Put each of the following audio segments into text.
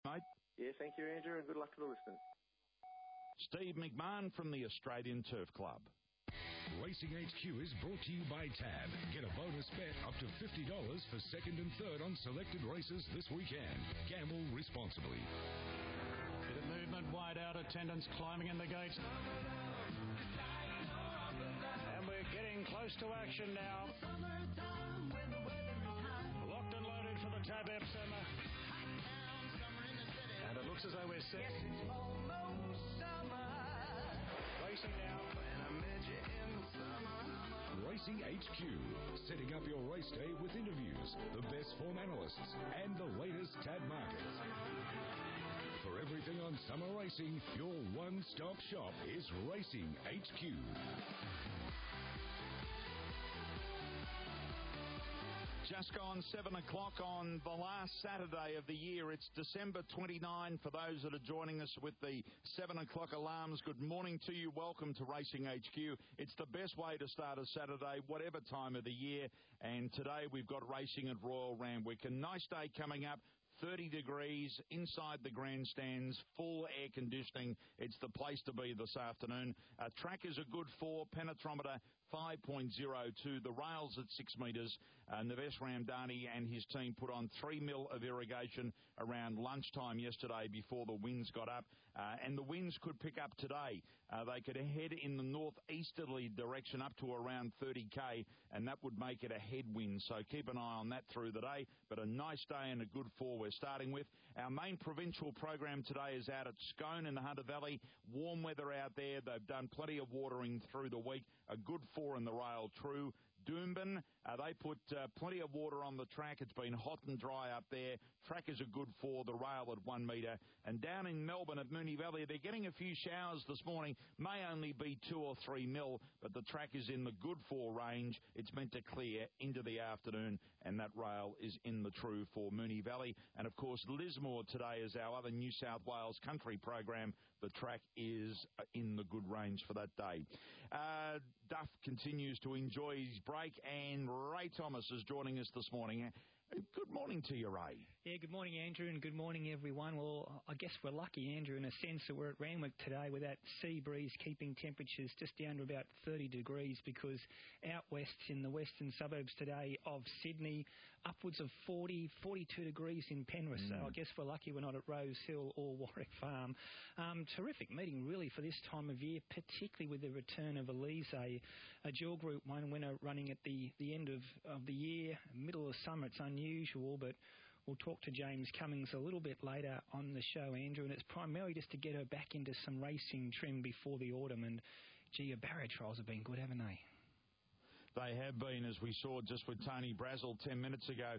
mate. Yeah, thank you, Andrew, and good luck to the listeners. Steve McMahon from the Australian Turf Club. Racing HQ is brought to you by TAB. Get a bonus bet up to $50 for second and third on selected races this weekend. Gamble responsibly. Bit of movement wide out, attendance climbing in the gates. And we're getting close to action now. Locked and loaded for the TAB Epsom. And it looks as though we're set. Racing now. Racing HQ, setting up your race day with interviews, the best form analysts, and the latest TAB markets. For everything on summer racing, your one-stop shop is Racing HQ. Just gone 7 o'clock on the last Saturday of the year. It's December 29. For those that are joining us with the 7 o'clock alarms, good morning to you. Welcome to Racing HQ. It's the best way to start a Saturday, whatever time of the year. And today we've got racing at Royal Randwick. A nice day coming up. 30 degrees inside the grandstands, full air conditioning. It's the place to be this afternoon. Track is a good 4, penetrometer 5.02. The rails at 6 metres. Navesh Ramdani and his team put on 3 mil of irrigation around lunchtime yesterday before the winds got up. And the winds could pick up today. They could head in the northeasterly direction up to around 30k, and that would make it a headwind. So keep an eye on that through the day. But a nice day and a good 4 we're starting with. Our main provincial program today is out at Scone in the Hunter Valley. Warm weather out there. They've done plenty of watering through the week. A good 4 in the rail true. Doomben, they put plenty of water on the track. It's been hot and dry up there. Track is a good 4, the rail at 1 metre. And down in Melbourne at Moonee Valley, they're getting a few showers this morning. May only be 2 or 3 mil, but the track is in the good 4 range. It's meant to clear into the afternoon, and that rail is in the true for Moonee Valley. And of course, Lismore today is our other New South Wales country program. The track is in the good range for that day. Duff continues to enjoy his break, and Ray Thomas is joining us this morning. Good morning to you, Ray. Yeah, good morning, Andrew, and good morning, everyone. Well, I guess we're lucky, Andrew, in a sense that we're at Randwick today with that sea breeze keeping temperatures just down to about 30 degrees, because out west in the western suburbs today of Sydney, upwards of 40, 42 degrees in Penrith. So I guess we're lucky we're not at Rose Hill or Warwick Farm. Terrific meeting, really, for this time of year, particularly with the return of Elise, a dual Group 1 winner running at the end of the year, middle of summer. It's unusual, but we'll talk to James Cummings a little bit later on the show, Andrew, and it's primarily just to get her back into some racing trim before the autumn. And gee, her barrier trials have been good, haven't they? They have been, as we saw just with Tony Brazel 10 minutes ago.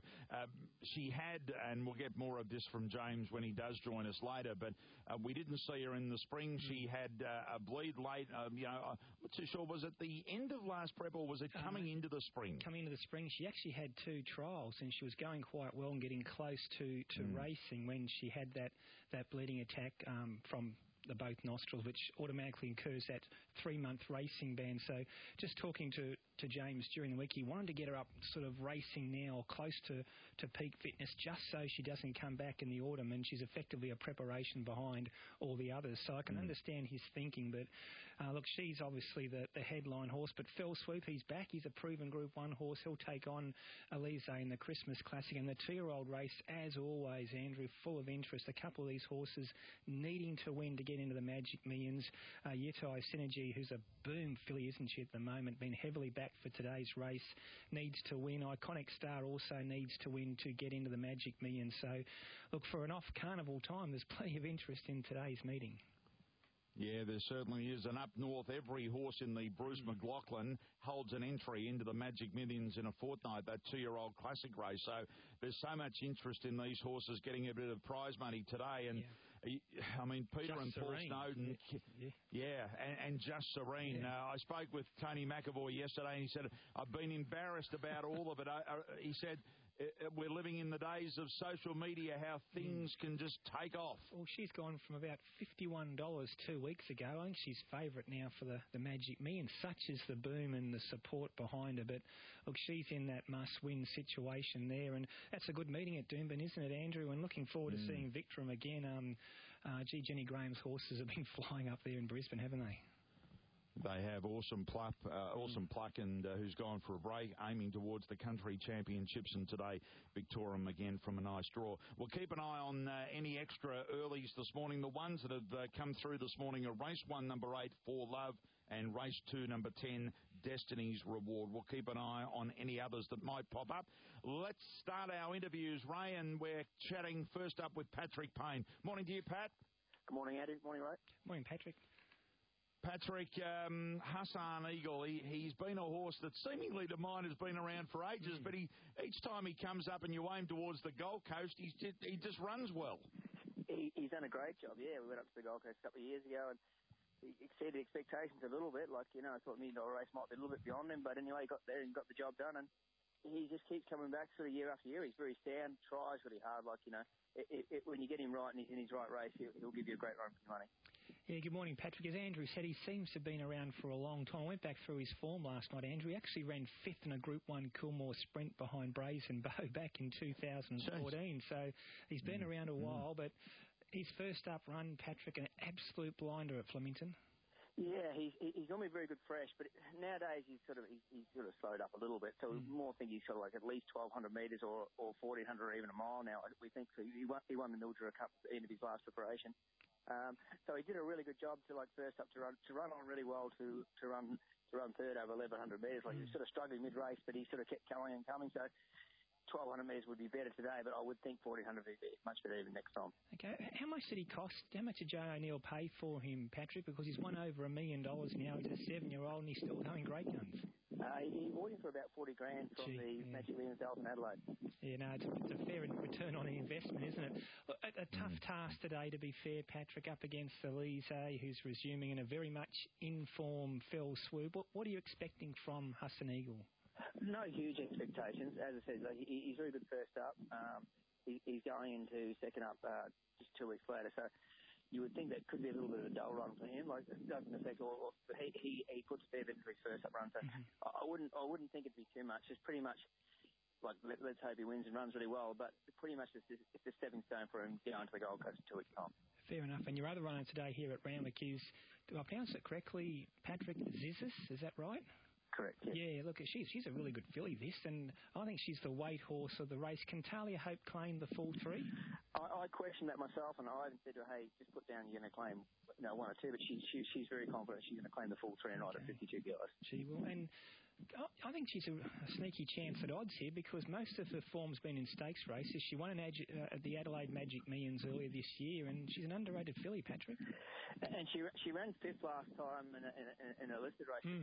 She had, and we'll get more of this from James when he does join us later, but we didn't see her in the spring. She had a bleed late. I'm not too sure. Was it the end of last prep, or was it coming into the spring? Coming into the spring. She actually had 2 trials, and she was going quite well and getting close to racing when she had that bleeding attack from both nostrils, which automatically incurs that 3-month racing ban. So just talking to James during the week, he wanted to get her up sort of racing now or close to peak fitness, just so she doesn't come back in the autumn, and she's effectively a preparation behind all the others. So I can understand his thinking, but look, she's obviously the headline horse, but Fell Swoop, he's back. He's a proven Group 1 horse. He'll take on Elise in the Christmas Classic, and the 2-year-old race, as always, Andrew, full of interest. A couple of these horses needing to win to get into the Magic Millions. Yitai Synergy, who's a boom filly, isn't she, at the moment, been heavily backed for today's race, needs to win. Iconic Star also needs to win to get into the Magic Millions. So, look, for an off-carnival time, there's plenty of interest in today's meeting. Yeah, there certainly is. And up north, every horse in the Bruce McLaughlin holds an entry into the Magic Millions in a fortnight, that 2-year-old classic race. So there's so much interest in these horses getting a bit of prize money today. And, I mean, Peter Just and Paul Serene. Snowden, and Just Serene. Yeah. I spoke with Tony McAvoy yesterday, and he said, I've been embarrassed about all of it. He said, we're living in the days of social media, how things can just take off. Well, she's gone from about $51 2 weeks ago. I think she's favourite now for the Magic Millions. Such is the boom and the support behind her. But, look, she's in that must-win situation there. And that's a good meeting at Doomben, isn't it, Andrew? And looking forward to seeing Victorum again. Jenny Graham's horses have been flying up there in Brisbane, haven't they? They have Awesome Pluck, and who's gone for a break, aiming towards the country championships, and today Victorum again from a nice draw. We'll keep an eye on any extra earlies this morning. The ones that have come through this morning are race 1, number 8, For Love, and race 2, number 10, Destiny's Reward. We'll keep an eye on any others that might pop up. Let's start our interviews, Ray, and we're chatting first up with Patrick Payne. Morning to you, Pat. Good morning, Andy. Morning, Ray. Morning, Patrick. Patrick, Hassan Eagle, he's been a horse that seemingly to mine has been around for ages, but each time he comes up and you aim towards the Gold Coast, he just runs well. He's done a great job, yeah. We went up to the Gold Coast a couple of years ago and he exceeded expectations a little bit. Like, I thought $1 million race might be a little bit beyond him, but anyway, he got there and got the job done, and he just keeps coming back sort of year after year. He's very sound, tries really hard. Like, when you get him right and he's in his right race, he'll give you a great run for your money. Yeah, good morning, Patrick. As Andrew said, he seems to have been around for a long time. I went back through his form last night, Andrew. He actually ran 5th in a Group 1 Coolmore sprint behind Brazen Bow back in 2014. So he's been around a while, but his first up run, Patrick, an absolute blinder at Flemington. Yeah, he's normally very good fresh, but nowadays he's sort of slowed up a little bit. So we more think he's sort of like at least 1,200 metres or 1,400 or even a mile now. We think so. He won the Mildura Cup at the end of his last preparation. So he did a really good job to first up to run on really well to run third over 1,100 metres. Like he was sort of struggling mid race, but he sort of kept coming and coming. So 1,200 metres would be better today, but I would think 1,400 would be much better even next time. Okay, how much did he cost? How much did Joe O'Neill pay for him, Patrick? Because he's won over $1 million now. He's a 7-year-old and he's still going great guns. He bought him for about $40,000 from the Magic Millions in Adelaide. Yeah, no, it's a fair return on the investment, isn't it? Look, a tough task today, to be fair, Patrick, up against Elise, who's resuming in a very much in-form Phil Swoop. What are you expecting from Hassan Eagle? No huge expectations. As I said, he's very good first up. He's going into second up just 2 weeks later, so you would think that could be a little bit of a dull run for him. Like, it doesn't affect all. But he puts Bev into his first up run, so I wouldn't think it'd be too much. It's pretty much like let's hope he wins and runs really well. But pretty much it's a stepping stone for him going to the Gold Coast in 2 weeks' time. Fair enough. And your other runner today here at Randwick is, do I pronounce it correctly, Patrick Zizis? Is that right? Correct, yes. Yeah, look, she's a really good filly, this, and I think she's the weight horse of the race. Can Talia Hope claim the full 3? I questioned that myself, and I even said to her, hey, just put down you're going to claim 1 or 2, but she's very confident she's going to claim the full 3 and ride at 52 kilos. She will, and I think she's a sneaky chance at odds here because most of her form's been in stakes races. She won at the Adelaide Magic Millions earlier this year, and she's an underrated filly, Patrick. And she ran 5th last time in a listed race.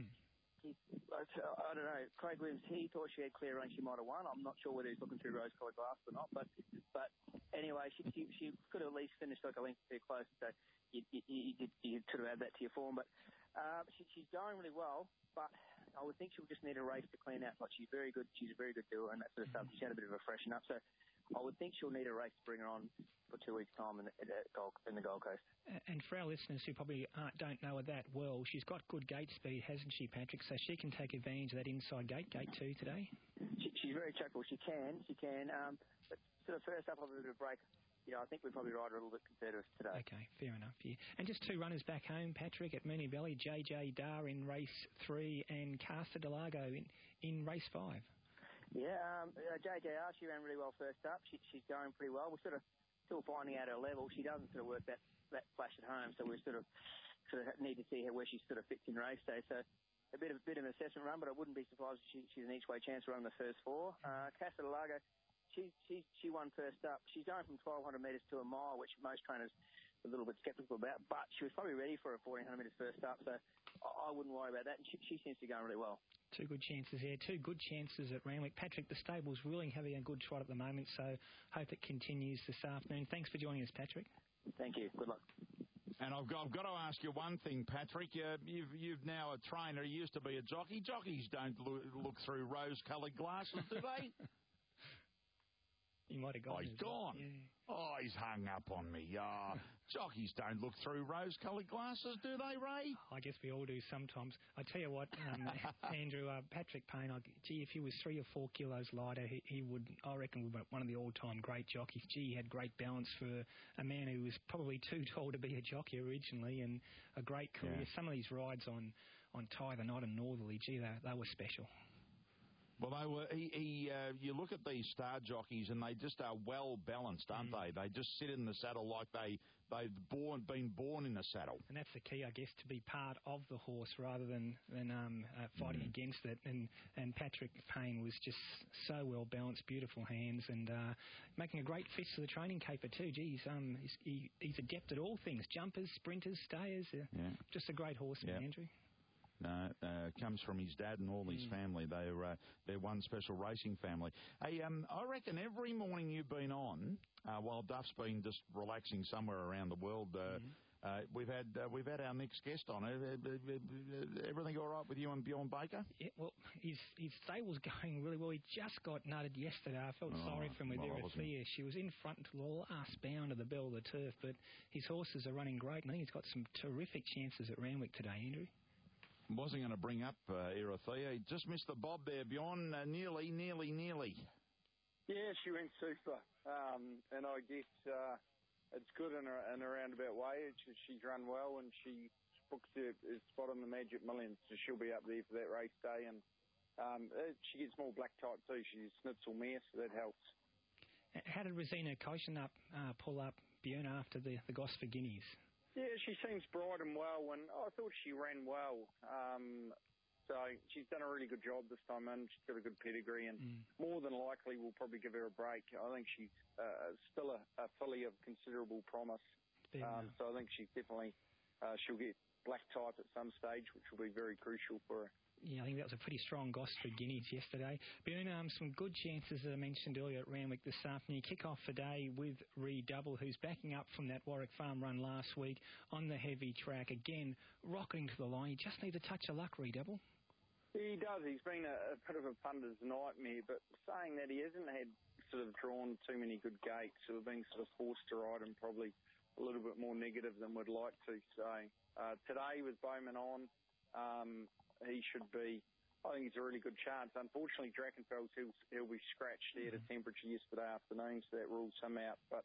I don't know. Craig Williams, he thought she had clear run. She might have won. I'm not sure whether he's looking through rose-coloured glass or not. But anyway, she could have at least finished like a length too close. So you sort of add that to your form. But she's going really well. But I would think she'll just need a race to clean out. Like she's very good. She's a very good doer and that sort of stuff. She's had a bit of a freshen up. So I would think she'll need a race to bring her on for 2 weeks' time in the Gold Coast. And for our listeners who probably don't know her that well, she's got good gate speed, hasn't she, Patrick? So she can take advantage of that inside gate 2 today. She's very trackable. She can. But sort of first up, I'll have a bit of a break. I think we'd probably ride her a little bit conservative today. Okay, fair enough, yeah. And just 2 runners back home, Patrick, at Moonee Valley, JJ Dar in race 3 and Casa Delago in race 5. Yeah, JJR, she ran really well first up. She's going pretty well. We're sort of still finding out her level. She doesn't sort of work that flash at home, so we sort of need to see where she sort of fits in race day. So a bit of an assessment run, but I wouldn't be surprised if she's an each way chance to run the first 4. Casa Delago, she won first up. She's going from 1,200 metres to a mile, which most trainers are a little bit sceptical about, but she was probably ready for a 1,400 metres first up, so I wouldn't worry about that. And she seems to be going really well. 2 good chances there. 2 good chances at Randwick. Patrick, the stable's really having a good trot at the moment, so hope it continues this afternoon. Thanks for joining us, Patrick. Thank you. Good luck. And I've got to ask you one thing, Patrick. You've now a trainer. You used to be a jockey. Jockeys don't look through rose-coloured glasses, do they? He might have gone. Oh, he's gone. Yeah. Oh, he's hung up on me. Jockeys don't look through rose-coloured glasses, do they, Ray? I guess we all do sometimes. I tell you what, Andrew, Patrick Payne, if he was 3 or 4 kilos lighter, he would, I reckon, would be one of the all-time great jockeys. He had great balance for a man who was probably too tall to be a jockey originally, and a great career. Yeah. Some of these rides on Tie the Knot and Northerly, they were special. Well, they were. You look at these star jockeys, and they just are well balanced, aren't they? They just sit in the saddle like they've been born in the saddle. And that's the key, I guess, to be part of the horse rather than fighting against it. And Patrick Payne was just so well balanced, beautiful hands, and making a great fist for the training caper too. Geez, he's adept at all things: jumpers, sprinters, stayers. Just a great horseman, Andrew. Comes from his dad and all his family. They're one special racing family. Hey, I reckon every morning you've been on, while Duff's been just relaxing somewhere around the world, we've had our next guest on. Everything all right with you and Bjorn Baker? Yeah, well, his stable's going really well. He just got nutted yesterday. I felt sorry for him with Erythea. She was in front until the last bound of the Bell of the Turf, but his horses are running great, and I think he's got some terrific chances at Randwick today, Andrew. Wasn't going to bring up Erythea. He just missed the bob there, Bjorn. Nearly. Yeah, she went super. And I guess it's good in a roundabout way. She's run well, and she booked her spot on the Magic Millions, so she'll be up there for that race day. And she gets more black type too. She's Schnitzel mare, so that helps. How did Rosina Koshenap pull up Bjorn after the Gosford Guineas? Yeah, she seems bright and well, and I thought she ran well. So she's done a really good job this time, and she's got a good pedigree, and more than likely we'll probably give her a break. I think she's still a filly of considerable promise. So I think she's definitely, she'll get black type at some stage, which will be very crucial for her. Yeah, I think that was a pretty strong Gosford Guineas yesterday. Bjorn, some good chances, as I mentioned earlier, at Randwick this afternoon. Kick off the day with Redouble, who's backing up from that Warwick Farm run last week on the heavy track. Again, rocketing to the line. He just needs a touch of luck, Redouble. He does. He's been a bit of a punter's nightmare, but saying that, he hasn't had sort of drawn too many good gates, so we're being sort of forced to ride him probably a little bit more negative than we'd like to. So today with Bowman on, he should be, I think he's a really good chance. Unfortunately, Drachenfels, he'll be scratched there to temperature yesterday afternoon, so that rules him out. But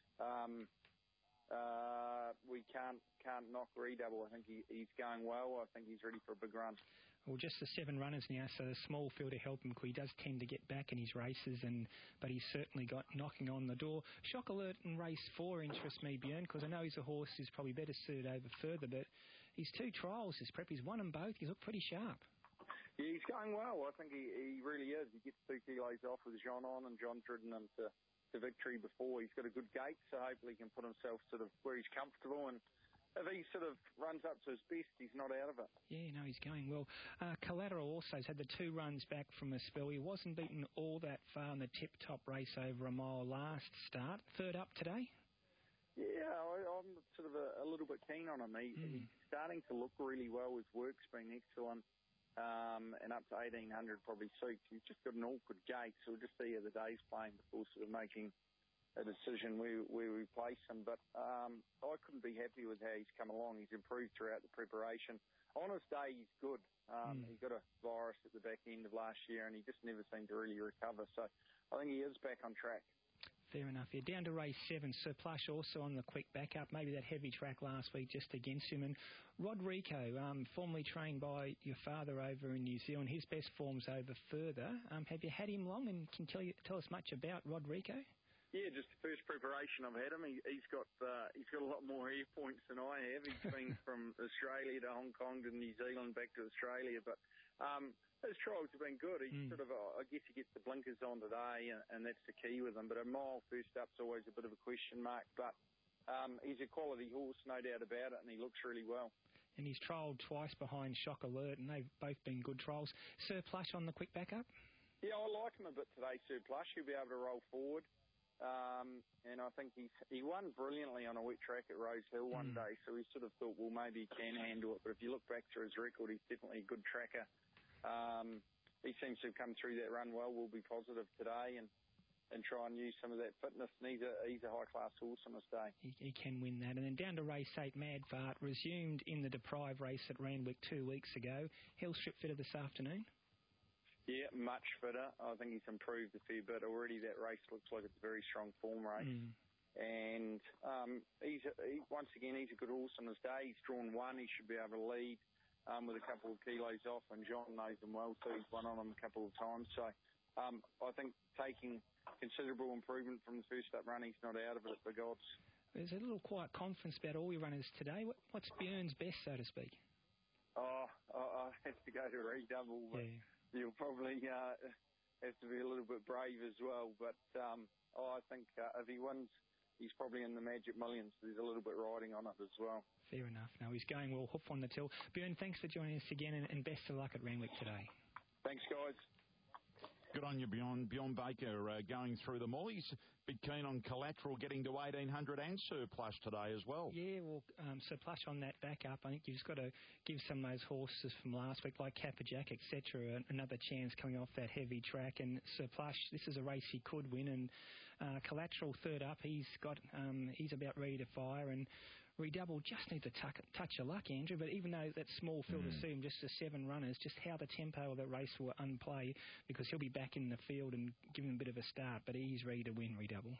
we can't knock Redouble. I think he's going well. I think he's ready for a big run. Well, just the 7 runners now, so the small field to help him, because he does tend to get back in his races, but he's certainly got knocking on the door. Shock Alert in race 4 interests me, Bjorn, because I know he's a horse who's probably better suited over further, but his 2 trials, his prep, he's won them both. He's looked pretty sharp. Yeah, he's going well. I think he really is. He gets 2 kilos off with John on, and John's ridden him to victory before. He's got a good gait, so hopefully he can put himself sort of where he's comfortable, and if he sort of runs up to his best, he's not out of it. Yeah, no, he's going well. Collateral also has had the 2 runs back from a spell. He wasn't beaten all that far in the tip-top race over a mile last start. 3rd up today? Yeah, I'm sort of a little bit keen on him. He's starting to look really well. His work's been excellent, and up to 1,800 probably suits. He's just got an awkward gait, so we'll just see how the day's playing before sort of making a decision where we place him. But I couldn't be happy with how he's come along. He's improved throughout the preparation. On his day, he's good. He got a virus at the back end of last year, and he just never seemed to really recover. So I think he is back on track. Fair enough. Yeah, down to race 7. Sir Plush also on the quick backup. Maybe that heavy track last week just against him. And Rodrigo, formerly trained by your father over in New Zealand, his best form's over further. Have you had him long, and can tell us much about Rodrigo? Yeah, just the first preparation I've had him. He's got a lot more air points than I have. He's been from Australia to Hong Kong to New Zealand back to Australia, but his trials have been good. He sort of, I guess, he gets the blinkers on today, and that's the key with him. But a mile first up's always a bit of a question mark. But he's a quality horse, no doubt about it, and he looks really well. And he's trialled twice behind Shock Alert, and they've both been good trials. Sir Plush on the quick backup? Yeah, I like him a bit today, Sir Plush. He'll be able to roll forward. And I think he won brilliantly on a wet track at Rose Hill one day, so we sort of thought, well, maybe he can handle it. But if you look back through his record, he's definitely a good tracker. He seems to have come through that run well. We'll be positive today, and try and use some of that fitness. And he's a high-class horse on this day. He can win that. And then down to race 8, Mad Fart, resumed in the Deprive race at Randwick 2 weeks ago. Hill strip fitter this afternoon? Yeah, much fitter. I think he's improved a fair bit already. That race looks like it's a very strong form race. And once again, he's a good horse on his day. He's drawn 1. He should be able to lead with a couple of kilos off, and John knows him well, so he's won on him a couple of times. So I think taking considerable improvement from the first up run, he's not out of it at the odds. There's a little quiet confidence about all your runners today. What's Björn's best, so to speak? I have to go to redouble, but you'll probably have to be a little bit brave as well. But I think if he wins, he's probably in the Magic Millions. So there's a little bit riding on it as well. Fair enough. No, he's going well, hoof on the till. Björn, thanks for joining us again, and best of luck at Randwick today. Thanks, guys. Good on you, Bjorn. Bjorn Baker going through them all. He's a bit keen on Collateral getting to 1,800 and Surplus today as well. Yeah, well, Surplus on that back up. I think you've just got to give some of those horses from last week, like Capperjack, etc., another chance coming off that heavy track. And Surplus, this is a race he could win. And Collateral third up, he's about ready to fire. And Redouble just needs a touch of luck, Andrew, but even though that small field assumed just the 7 runners, just how the tempo of the race will unplay, because he'll be back in the field and give him a bit of a start, but he's ready to win, Redouble.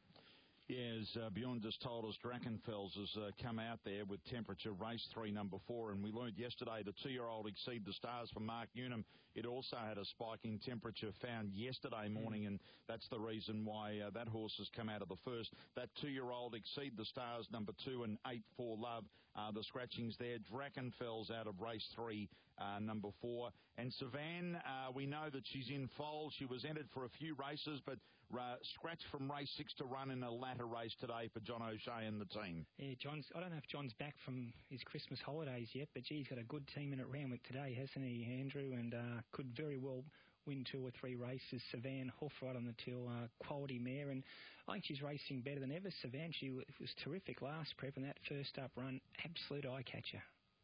Yeah, as Bjorn just told us, Drachenfels has come out there with temperature, race 3, number 4, and we learned yesterday the 2-year-old Exceed the Stars from Mark Newnham. It also had a spike in temperature found yesterday morning, and that's the reason why that horse has come out of the first. That 2-year-old Exceed the Stars, number 2, and 8-4 Love, the scratchings there. Drachenfels out of race 3, number 4. And Savan, we know that she's in foal. She was entered for a few races, but scratched from race 6 to run in a latter race today for John O'Shea and the team. Yeah, I don't know if John's back from his Christmas holidays yet, but he's got a good team in at Randwick today, hasn't he, Andrew? And could very well win 2 or 3 races. Savan Hoof right on the till, quality mare, and I think she's racing better than ever. Savan, she was terrific last prep, and that first up run, absolute eye catcher.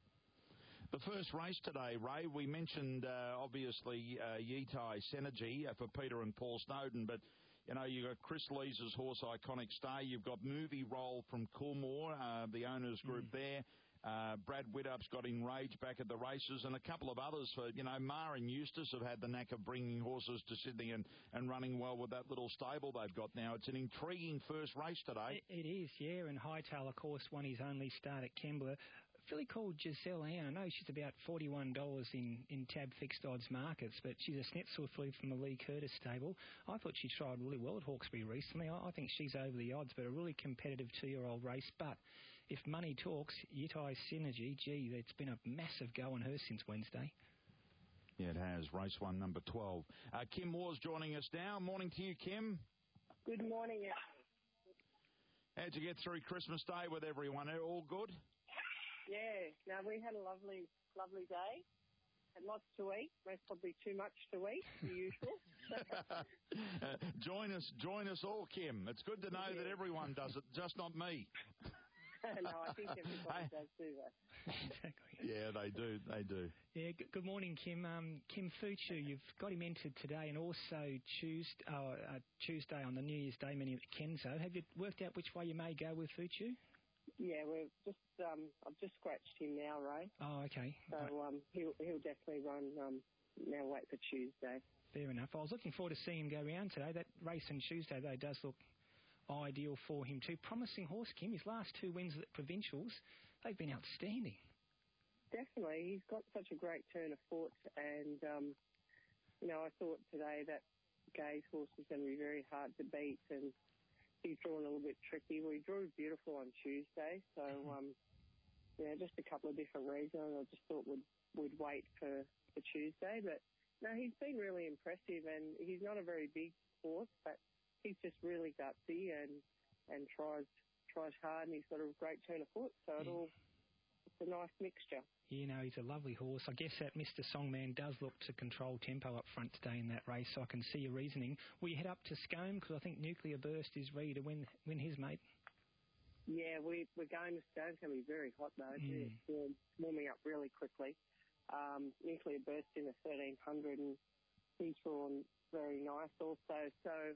The first race today, Ray, we mentioned obviously Yitai Synergy for Peter and Paul Snowden, but you know, you've got Chris Lees's horse Iconic Stay. You've got Movie Roll from Coolmore, the owners group there. Brad Widdup's got Enraged back at the races, and a couple of others. Ma and Eustace have had the knack of bringing horses to Sydney and running well with that little stable they've got now. It's an intriguing first race today. It is, yeah, and Hightail, of course, won his only start at Kembla. A filly called Giselle Ann. I know she's about $41 in tab fixed odds markets, but she's a Snetzel filly from the Lee Curtis stable. I thought she tried really well at Hawkesbury recently. I think she's over the odds, but a really competitive 2-year-old race. But if money talks, Yitai Synergy, gee, it's been a massive go on her since Wednesday. Yeah, it has. Race 1, number 12. Kim Moore's joining us now. Morning to you, Kim. Good morning. How'd you get through Christmas Day with everyone? All good? Yeah, no, we had a lovely day. Had lots to eat. Most probably too much to eat, the usual. Join us all, Kim. It's good to know that everyone does it, just not me. No, I think everybody does do that. Exactly. Yeah, they do. Yeah, good morning, Kim. Kim Fuchu, you've got him entered today, and also Tuesday on the New Year's Day menu at Kenzo. Have you worked out which way you may go with Fuchu? Yeah, we've just I've just scratched him now, Ray. Oh, okay. So he'll definitely run. Now wait for Tuesday. Fair enough. I was looking forward to seeing him go round today. That race on Tuesday, though, does look ideal for him too. Promising horse, Kim. His last 2 wins at provincials, they've been outstanding. Definitely, he's got such a great turn of foot, and I thought today that Gay's horse was going to be very hard to beat, and he's drawn a little bit tricky. We drew beautiful on Tuesday, so just a couple of different reasons. I just thought we'd wait for Tuesday, but no, he's been really impressive, and he's not a very big horse, but he's just really gutsy and tries hard, and he's got a great turn of foot, so it's a nice mixture. You know, he's a lovely horse. I guess that Mr. Songman does look to control tempo up front today in that race, so I can see your reasoning. Will you head up to Scone? Because I think Nuclear Burst is ready to win his, mate. Yeah, we're going to Scone. It's going to be very hot, though. It's warming up really quickly. Nuclear Burst in the 1300, and he's drawn very nice also. So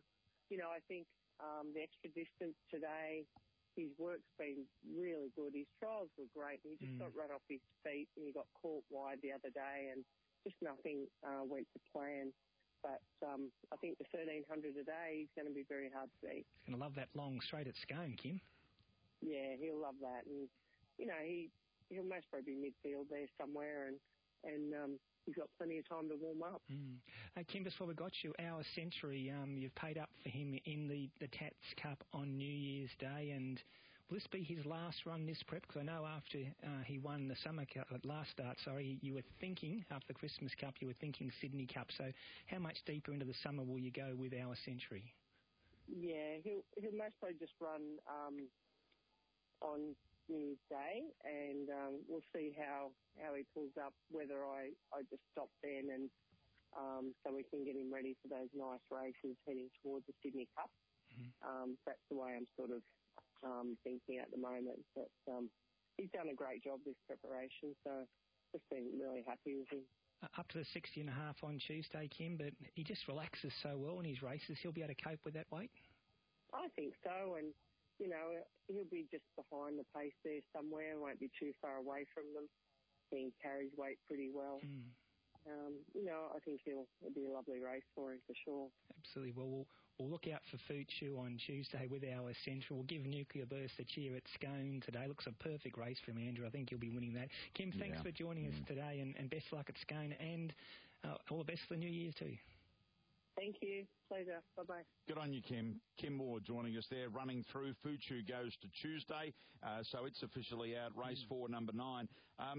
I think the extra distance today, his work's been really good. His trials were great. He just got run off his feet and he got caught wide the other day and just nothing went to plan. But I think the 1,300 a day is going to be very hard to beat. He's going to love that long straight at Scone, Kim. Yeah, he'll love that. And, he'll most probably be midfield there somewhere and he's got plenty of time to warm up. Kim, before we got you, Our Century, you've paid up for him in the Tats Cup on New Year's Day, and will this be his last run this prep? Because I know after he won the Summer Cup, last start, you were thinking, after the Christmas Cup, you were thinking Sydney Cup. So how much deeper into the summer will you go with Our Century? Yeah, he'll most probably just run on New Year's Day, and we'll see how he pulls up, whether I just stop then and so we can get him ready for those nice races heading towards the Sydney Cup. That's the way I'm sort of thinking at the moment. But he's done a great job this preparation, so just been really happy with him. Up to the 60.5 on Tuesday, Kim, but he just relaxes so well in his races. He'll be able to cope with that weight? I think so, and he'll be just behind the pace there somewhere, won't be too far away from them. He carries weight pretty well. I think it'll be a lovely race for him for sure. Absolutely. Well, we'll look out for Fuchu on Tuesday with Our Central. We'll give Nuclear Burst a cheer at Scone today. Looks a perfect race for him, Andrew. I think he'll be winning that. Kim, thanks for joining us today, and best luck at Scone, and all the best for the New Year's too. Thank you. Pleasure. Bye-bye. Good on you, Kim. Kim Moore joining us there, running through. Fuchu goes to Tuesday, so it's officially out. Race 4, number 9.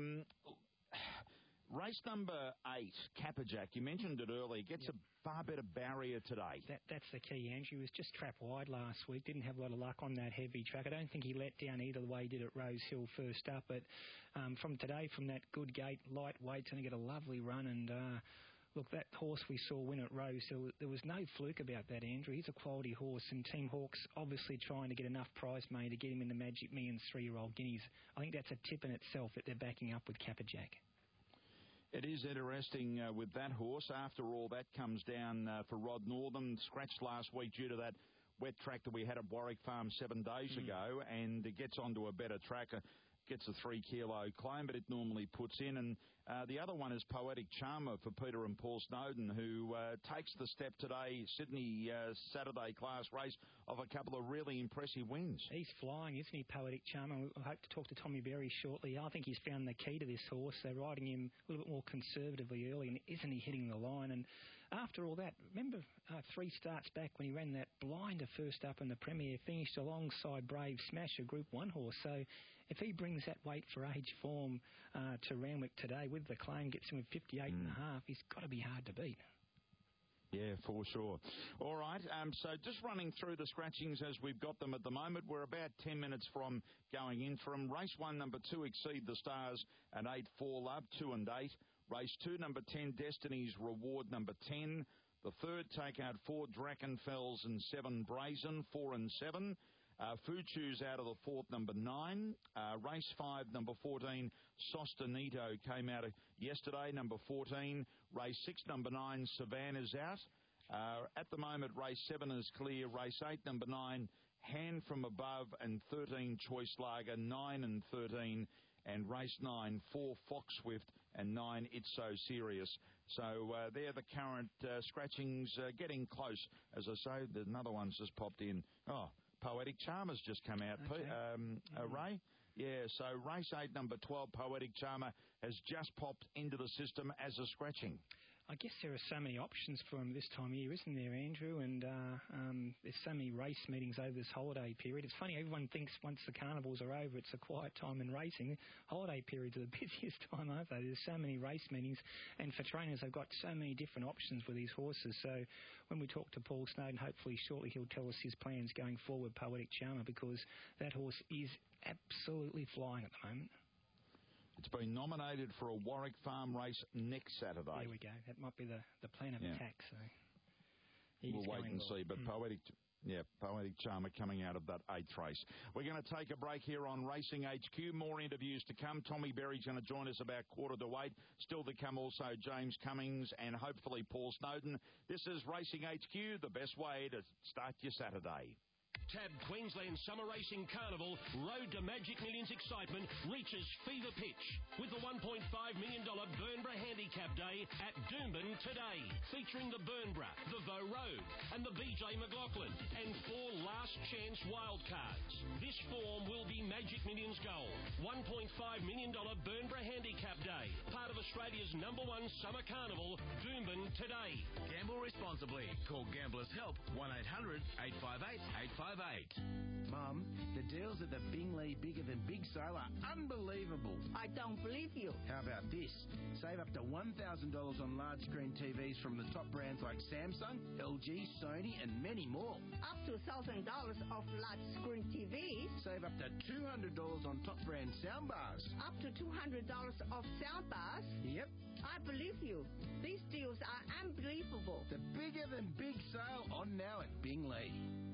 Race number 8, Capperjack, you mentioned it earlier, gets a far better barrier today. That's the key, Andrew. He was just trapped wide last week, didn't have a lot of luck on that heavy track. I don't think he let down either way he did at Rose Hill first up, but from today, from that good gate, lightweight's going to get a lovely run, and look, that horse we saw win at Rose Hill, there was no fluke about that, Andrew. He's a quality horse, and Team Hawkes obviously trying to get enough prize money to get him in the Magic Millions 3-year-old guineas. I think that's a tip in itself that they're backing up with Capperjack. It is interesting with that horse. After all, that comes down for Rod Northern. Scratched last week due to that wet track that we had at Warwick Farm 7 days ago, and it gets onto a better track. Gets a 3-kilo claim, but it normally puts in. And the other one is Poetic Charmer for Peter and Paul Snowden, who takes the step today, Sydney Saturday class race, of a couple of really impressive wins. He's flying, isn't he, Poetic Charmer? I hope to talk to Tommy Berry shortly. I think he's found the key to this horse. They're riding him a little bit more conservatively early, and isn't he hitting the line? And after all that, remember 3 starts back when he ran that blinder first up in the Premier, finished alongside Brave Smash, a Group 1 horse. So if he brings that weight for age form to Randwick today with the claim, gets him with 58.5, he's got to be hard to beat. Yeah, for sure. All right, so just running through the scratchings as we've got them at the moment. We're about 10 minutes from going in from Race 1, number 2, Exceed the Stars, and 8, Fall Up, 2 and 8. Race 2, number 10, Destiny's Reward, number 10. The third, take out 4, Drachenfels, and 7, Brazen, 4 and 7. Fuchu's out of the fourth, number 9. Race 5, number 14, Sostenito came out yesterday, number 14. Race 6, number 9, Savannah's out. At the moment, race 7 is clear. Race 8, number 9, Hand from Above, and 13, Choice Lager, 9 and 13. And race 9, 4, Fox Swift, and 9, It's So Serious. So they're the current scratchings getting close. As I say, another one's just popped in. Oh, Poetic Charmer's just come out, okay. Ray. Yeah, so race 8, number 12, Poetic Charmer, has just popped into the system as a scratching. I guess there are so many options for him this time of year, isn't there, Andrew? And there's so many race meetings over this holiday period. It's funny, everyone thinks once the carnivals are over, it's a quiet time in racing. Holiday periods are the busiest time, aren't they? There's so many race meetings. And for trainers, they've got so many different options with these horses. So when we talk to Paul Snowden, hopefully shortly he'll tell us his plans going forward, Poetic Charmer, because that horse is absolutely flying at the moment. It's been nominated for a Warwick Farm race next Saturday. There we go. That might be the plan of attack. So we'll wait and see. But Yeah, Poetic Charmer coming out of that 8th race. We're going to take a break here on Racing HQ. More interviews to come. Tommy Berry's going to join us about 7:45. Still to come also James Cummings and hopefully Paul Snowden. This is Racing HQ, the best way to start your Saturday. TAB Queensland Summer Racing Carnival Road to Magic Millions excitement reaches fever pitch with the $1.5 million Burnborough Handicap Day at Doomben today, featuring the Burnborough, the Vo Road and the BJ McLaughlin and 4 last chance wildcards. This form will be Magic Millions gold. $1.5 million Burnborough Handicap Day, part of Australia's #1 summer carnival, Doomben today. Gamble responsibly. Call Gamblers Help 1-800-858-858. Mum, the deals at the Bingley Bigger Than Big sale are unbelievable. I don't believe you. How about this? Save up to $1,000 on large screen TVs from the top brands like Samsung, LG, Sony and many more. Up to $1,000 off large screen TVs. Save up to $200 on top brand soundbars. Up to $200 off soundbars. Yep. I believe you. These deals are unbelievable. The Bigger Than Big sale on now at Bingley.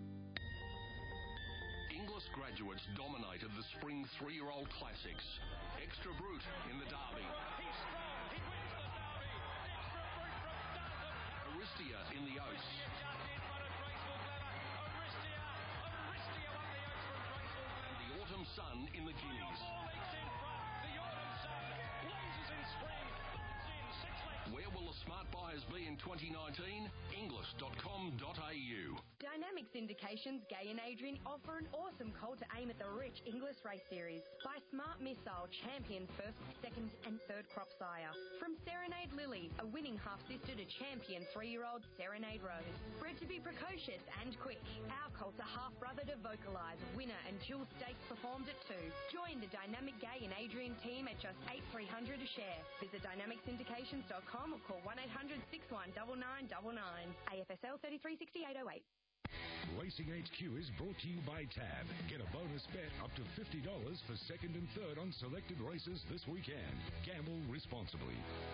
Inglis graduates dominated the Spring 3-year-old Classics. Extra Brute in the Derby. He's strong. He wins the Derby. Extra Brute from Dartmouth. Aristia in the Oaks. Just in front of Graceful Glamour. Aristia won the Oaks from Graceful Glamour. And the Autumn Sun in the Guineas. 4 lengths in front. The Autumn Sun blazes in spring. Bolts in 6 lengths. Where will the smart buyers be in 2019? Inglis.com.au. Dynamic Syndications, Gay and Adrian offer an awesome call to aim at the rich Inglis Race Series by Smart Missile, champion first, second and third crop sire. From Serenade Lily, a winning half-sister to champion 3-year-old Serenade Rose. Bred to be precocious and quick, our colt's a half-brother to Vocalise, winner and dual stakes performed at 2. Join the dynamic Gay and Adrian team at just $8,300 a share. Visit dynamicsyndications.com or call 1-800-619999. AFSL 336808. Racing HQ is brought to you by TAB. Get a bonus bet up to $50 for second and third on selected races this weekend. Gamble responsibly.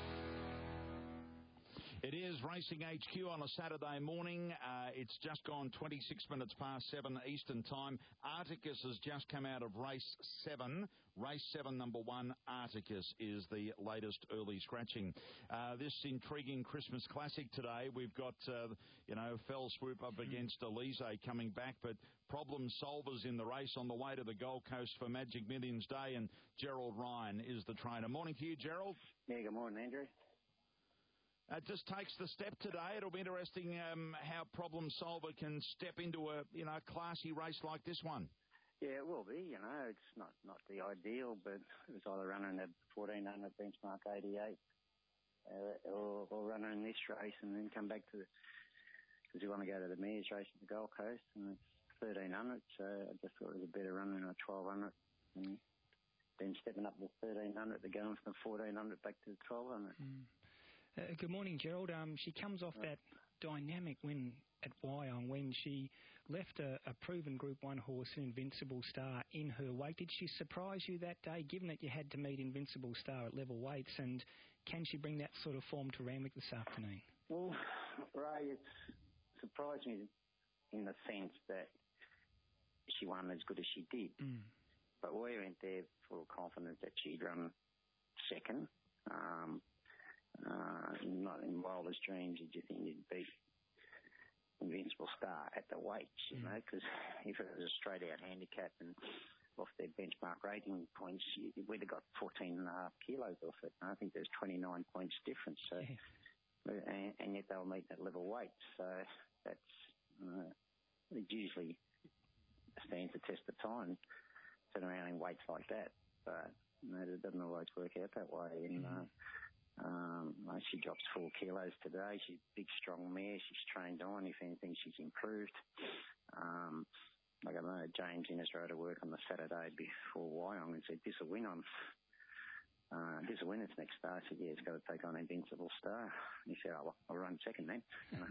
It is Racing HQ on a Saturday morning. It's just gone 26 minutes past 7 Eastern Time. Articus has just come out of race 7. Race 7, number 1, Articus is the latest early scratching. This intriguing Christmas classic today, we've got, Fell Swoop up against Elise coming back, but problem solvers in the race on the way to the Gold Coast for Magic Millions Day, and Gerald Ryan is the trainer. Morning to you, Gerald. Yeah, good morning, Andrew. It just takes the step today. It'll be interesting how Problem Solver can step into a classy race like this one. Yeah, it will be. It's not the ideal, but it was either running at 1400 benchmark 88 or running in this race and then come back to because you want to go to the Mayor's race at the Gold Coast and it's 1300. So I just thought it was a better run than a 1200 and then stepping up to 1300 to going from 1400 back to 1200. Good morning, Gerald. She comes off that dynamic win at Wyong when she left a proven Group 1 horse, Invincible Star, in her weight. Did she surprise you that day, given that you had to meet Invincible Star at level weights? And can she bring that sort of form to Randwick this afternoon? Well, Ray, it surprised me in the sense that she won as good as she did. But we went there full of confidence that she'd run second. Not in wildest dreams did you think you'd beat Invincible Star at the weights, because if it was a straight-out handicap and off their benchmark rating points, we'd have got 14.5 kilos off it. I think there's 29 points difference. So, and yet they'll meet at level weight. So that's it usually stands the test of time, turn around in weights like that. But it doesn't always work out that way. And she drops 4 kilos today. She's a big, strong mare. She's trained on. If anything, she's improved. I know James Innes rode to work on the Saturday before Wyong and said, this will win on. This will win its next start. I said, yeah, it's got to take on Invincible Star. And he said, oh, well, I'll run second then.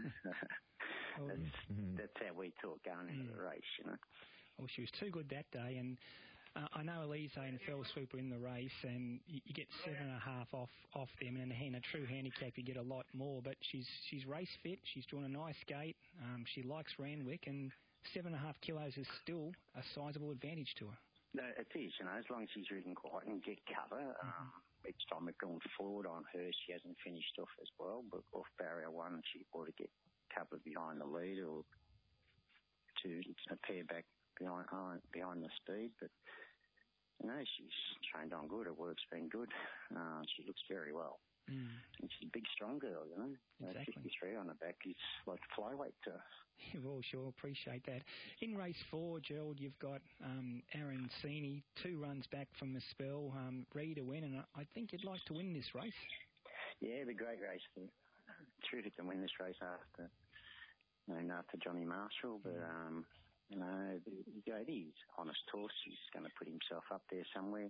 That's how we talk going into the race, Well, she was too good that day, and I know Elise and Fell Swoop are in the race, and you get 7.5 off them, and in a true handicap you get a lot more. But she's race fit. She's drawn a nice gate. She likes Randwick, and 7.5 kilos is still a sizable advantage to her. No, it is, as long as she's ridden quiet and get cover. Each time we've gone forward on her, she hasn't finished off as well, but off barrier 1, she ought to get cover behind the lead or to a pair back behind the speed. But, she's trained on good. Her work's been good. She looks very well. And she's a big, strong girl, Exactly. 53 on her back is like flyweight to her. Well, sure, appreciate that. In race 4, Gerald, you've got Aaron Sini, 2 runs back from the spell, ready to win, and I think you'd like to win this race. Yeah, it'd be a great race. Terrific to win this race after Johnny Marshall, but he's honest horse. He's going to put himself up there somewhere.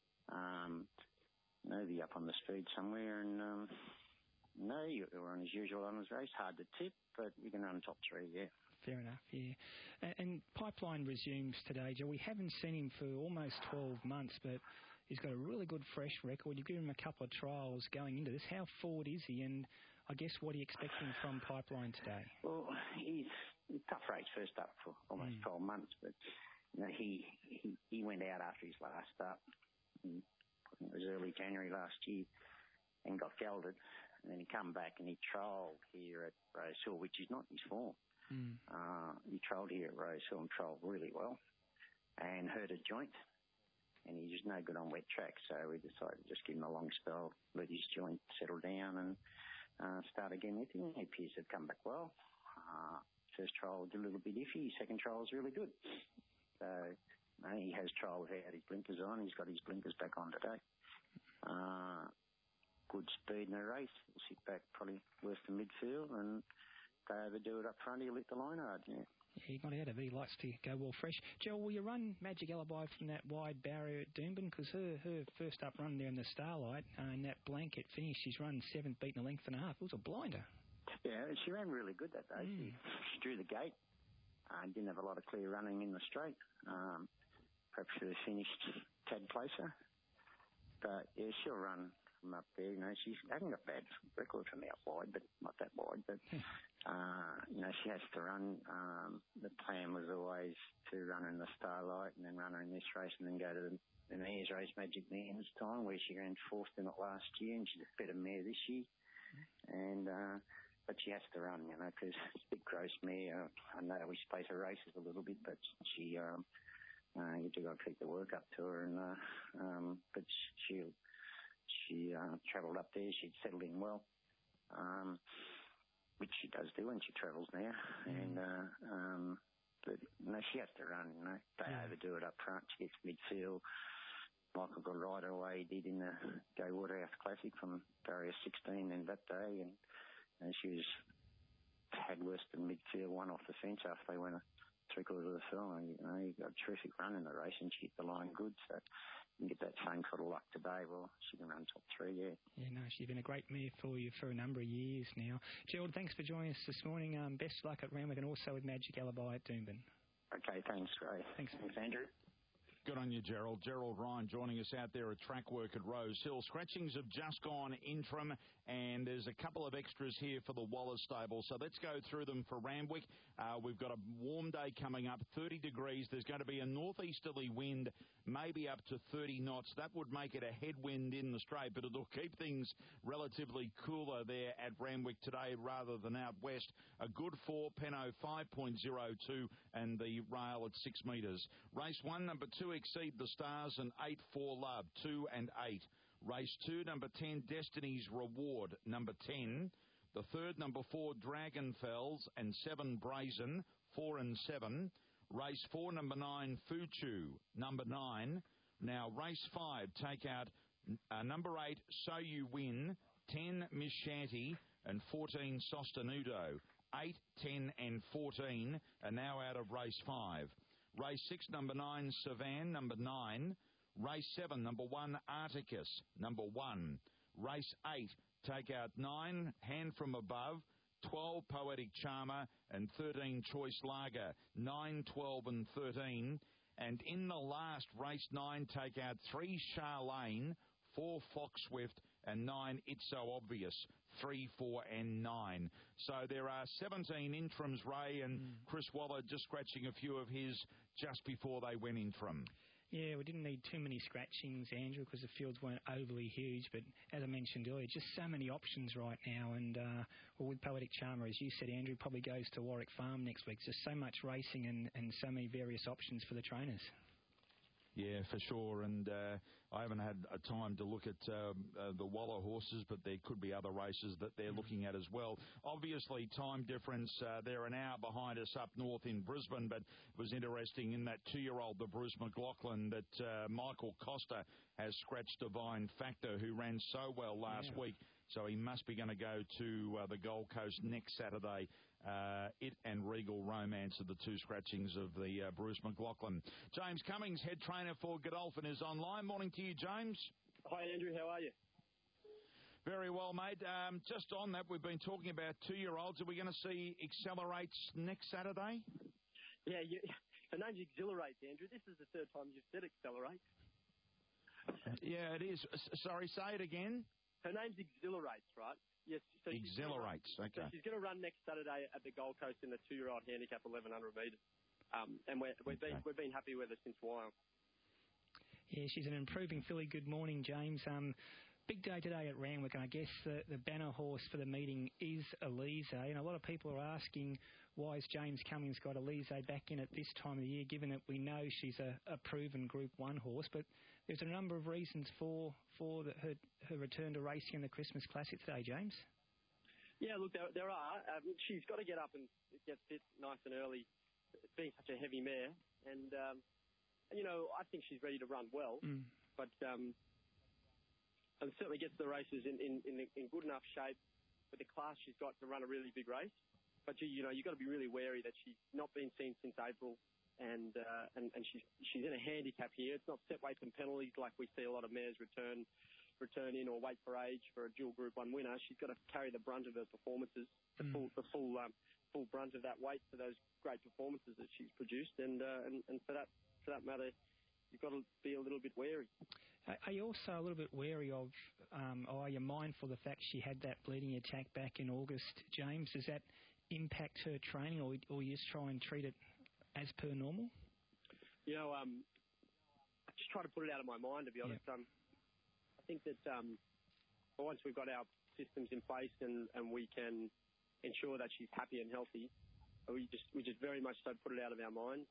Be up on the speed somewhere, and you're on his usual honours race. Hard to tip, but you can run top 3, yeah. Fair enough, yeah. And Pipeline resumes today, Joe. We haven't seen him for almost 12 months, but he's got a really good fresh record. You've given him a couple of trials going into this. How forward is he, and I guess what are you expecting from Pipeline today? Well, he's a tough race first up for almost 12 months, but he went out after his last start. It was early January last year and got gelded, and then he come back and he trialled here at Rosehill, which is not his form. He trialled here at Rosehill and trialled really well and hurt a joint, and he was no good on wet track, so we decided to just give him a long spell, let his joint settle down and start again with him. He appears to have come back well. First trial was a little bit iffy, second trial was really good. So he has trial without his blinkers on. He's got his blinkers back on today. Good speed in the race. He'll sit back probably worse than midfield, and if they overdo it up front, he'll hit the line hard, yeah. He got out of it. He likes to go well fresh. Joel, will you run Magic Alibi from that wide barrier at Doomben? Because her first up run there in the Starlight, in that blanket finish, she's run 7th, beaten a length and a half. It was a blinder. Yeah, she ran really good that day. She drew the gate. Didn't have a lot of clear running in the straight. Perhaps should have finished a tad closer. But, yeah, she'll run from up there. She hasn't got a bad record from out wide, but not that wide. But, she has to run. The plan was always to run her in the Starlight and then run her in this race and then go to the Mares race, Magic Millions time, where she ran 4th in it last year, and she's a better mare this year. And... but she has to run, because it's a big gross mare. I know we space her races a little bit, but she, you do got to keep the work up to her. And but she travelled up there. She'd settled in well, which she does do when she travels now. And but she has to run. They overdo it up front. She gets midfield. Michael got right away. He did in the Go Waterhouse Classic from barrier 16 in that day, and she had worse than midfield, one off the fence after they went 3/4 of the field. He got a terrific run in the race and she hit the line good. So you can get that same sort of luck today. Well, she can run top 3, yeah. Yeah, no, she's been a great mare for you for a number of years now. Gerald, thanks for joining us this morning. Best of luck at Randwick and also with Magic Alibi at Doomben. Okay, thanks, Ray. Thanks, Andrew. Good on you, Gerald. Gerald Ryan joining us out there at track work at Rose Hill. Scratchings have just gone interim, and there's a couple of extras here for the Wallace stable. So let's go through them for Randwick. We've got a warm day coming up, 30 degrees. There's going to be a northeasterly wind, maybe up to 30 knots. That would make it a headwind in the straight, but it'll keep things relatively cooler there at Randwick today rather than out west. A good 4, Penno 5.02, and the rail at 6 metres. Race 1, number 2, Exceed the Stars, and 8, 4 Love, 2 and 8. Race 2, number 10, Destiny's Reward, number 10. The third, number 4, Dragonfells, and 7, Brazen, 4 and 7. Race 4, number 9, Fuchu, number 9. Now, race 5, take out number 8, So You Win, 10, Miss Shanty, and 14, Sostenuto. 8, 10, and 14 are now out of race 5. Race 6, number 9, Savan, number 9. Race 7, number 1, Articus, number 1. Race 8, take out 9, Hand From Above, 12, Poetic Charmer, and 13, Choice Lager. 9, 12, and 13. And in the last, race 9, take out 3, Charlene, 4, Fox Swift, and 9, It's So Obvious, 3, 4 and 9. So there are 17 interims, Ray, and Chris Waller just scratching a few of his just before they went interim. Yeah, we didn't need too many scratchings, Andrew, because the fields weren't overly huge. But as I mentioned earlier, just so many options right now. And with Poetic Charmer, as you said, Andrew, probably goes to Warwick Farm next week. Just so much racing and so many various options for the trainers. Yeah, for sure. And I haven't had a time to look at the Waller horses, but there could be other races that they're looking at as well. Obviously, time difference, they're an hour behind us up north in Brisbane, but it was interesting in that 2-year-old, the Bruce McLaughlin, that Michael Costa has scratched Divine Factor, who ran so well last week. So he must be going to go to the Gold Coast next Saturday. It and Regal Romance are the 2 scratchings of the Bruce McLaughlin. James Cummings, head trainer for Godolphin, is online. Morning to you, James. Hi, Andrew. How are you? Very well, mate. Just on that, we've been talking about 2-year-olds. Are we going to see Accelerates next Saturday? Yeah, her name's Exhilarates, Andrew. This is the 3rd time you've said Accelerate. Yeah, it is. Sorry, say it again. Her name's Exhilarates, right? Yes. So Exhilarates, okay. So she's going to run next Saturday at the Gold Coast in the 2-year-old handicap 1,100 metres. And we've been happy with her since a while. Yeah, she's an improving filly. Good morning, James. Big day today at Randwick, and I guess the banner horse for the meeting is Elise. And a lot of people are asking, why has James Cummings got Elise back in at this time of the year, given that we know she's a proven Group 1 horse? But there's a number of reasons for her return to racing in the Christmas Classic today, James. Yeah, look, there are. She's got to get up and get fit nice and early, being such a heavy mare. And I think she's ready to run well. But and certainly gets the races in good enough shape with the class she's got to run a really big race. But you've got to be really wary that she's not been seen since April, and she's in a handicap here. It's not set weights and penalties like we see a lot of mares return in or wait for age for a dual Group 1 winner. She's got to carry the brunt of her performances, the full brunt of that weight for those great performances that she's produced, and for that matter, you've got to be a little bit wary. Are you also a little bit wary of, or are you mindful of the fact she had that bleeding attack back in August, James? Does that impact her training, or you just try and treat it as per normal? I just try to put it out of my mind, to be honest. I think that once we've got our systems in place and we can ensure that she's happy and healthy, we just very much so put it out of our minds.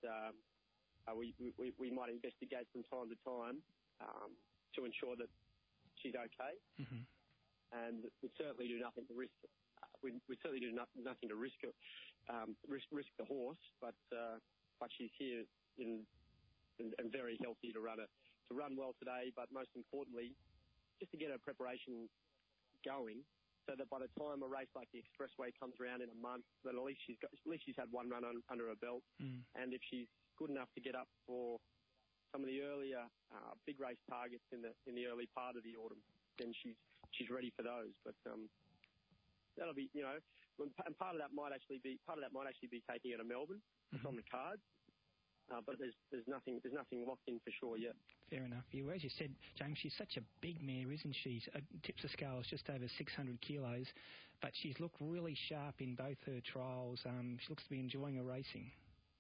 We might investigate from time to time to ensure that she's okay, and we certainly do nothing to risk it. We certainly do nothing to risk it, risk the horse, but she's here and very healthy to run well today. But most importantly, just to get her preparation going, so that by the time a race like the Expressway comes around in a month, that at least she's had one run under her belt, and if she's good enough to get up for some of the earlier big race targets in the early part of the autumn, then she's ready for those. But that'll be, and part of that might actually be taking her to Melbourne. It's on the cards, but there's nothing locked in for sure yet. Fair enough. As you said, James, she's such a big mare, isn't she? Tips the scales just over 600 kilos, but she's looked really sharp in both her trials. She looks to be enjoying her racing.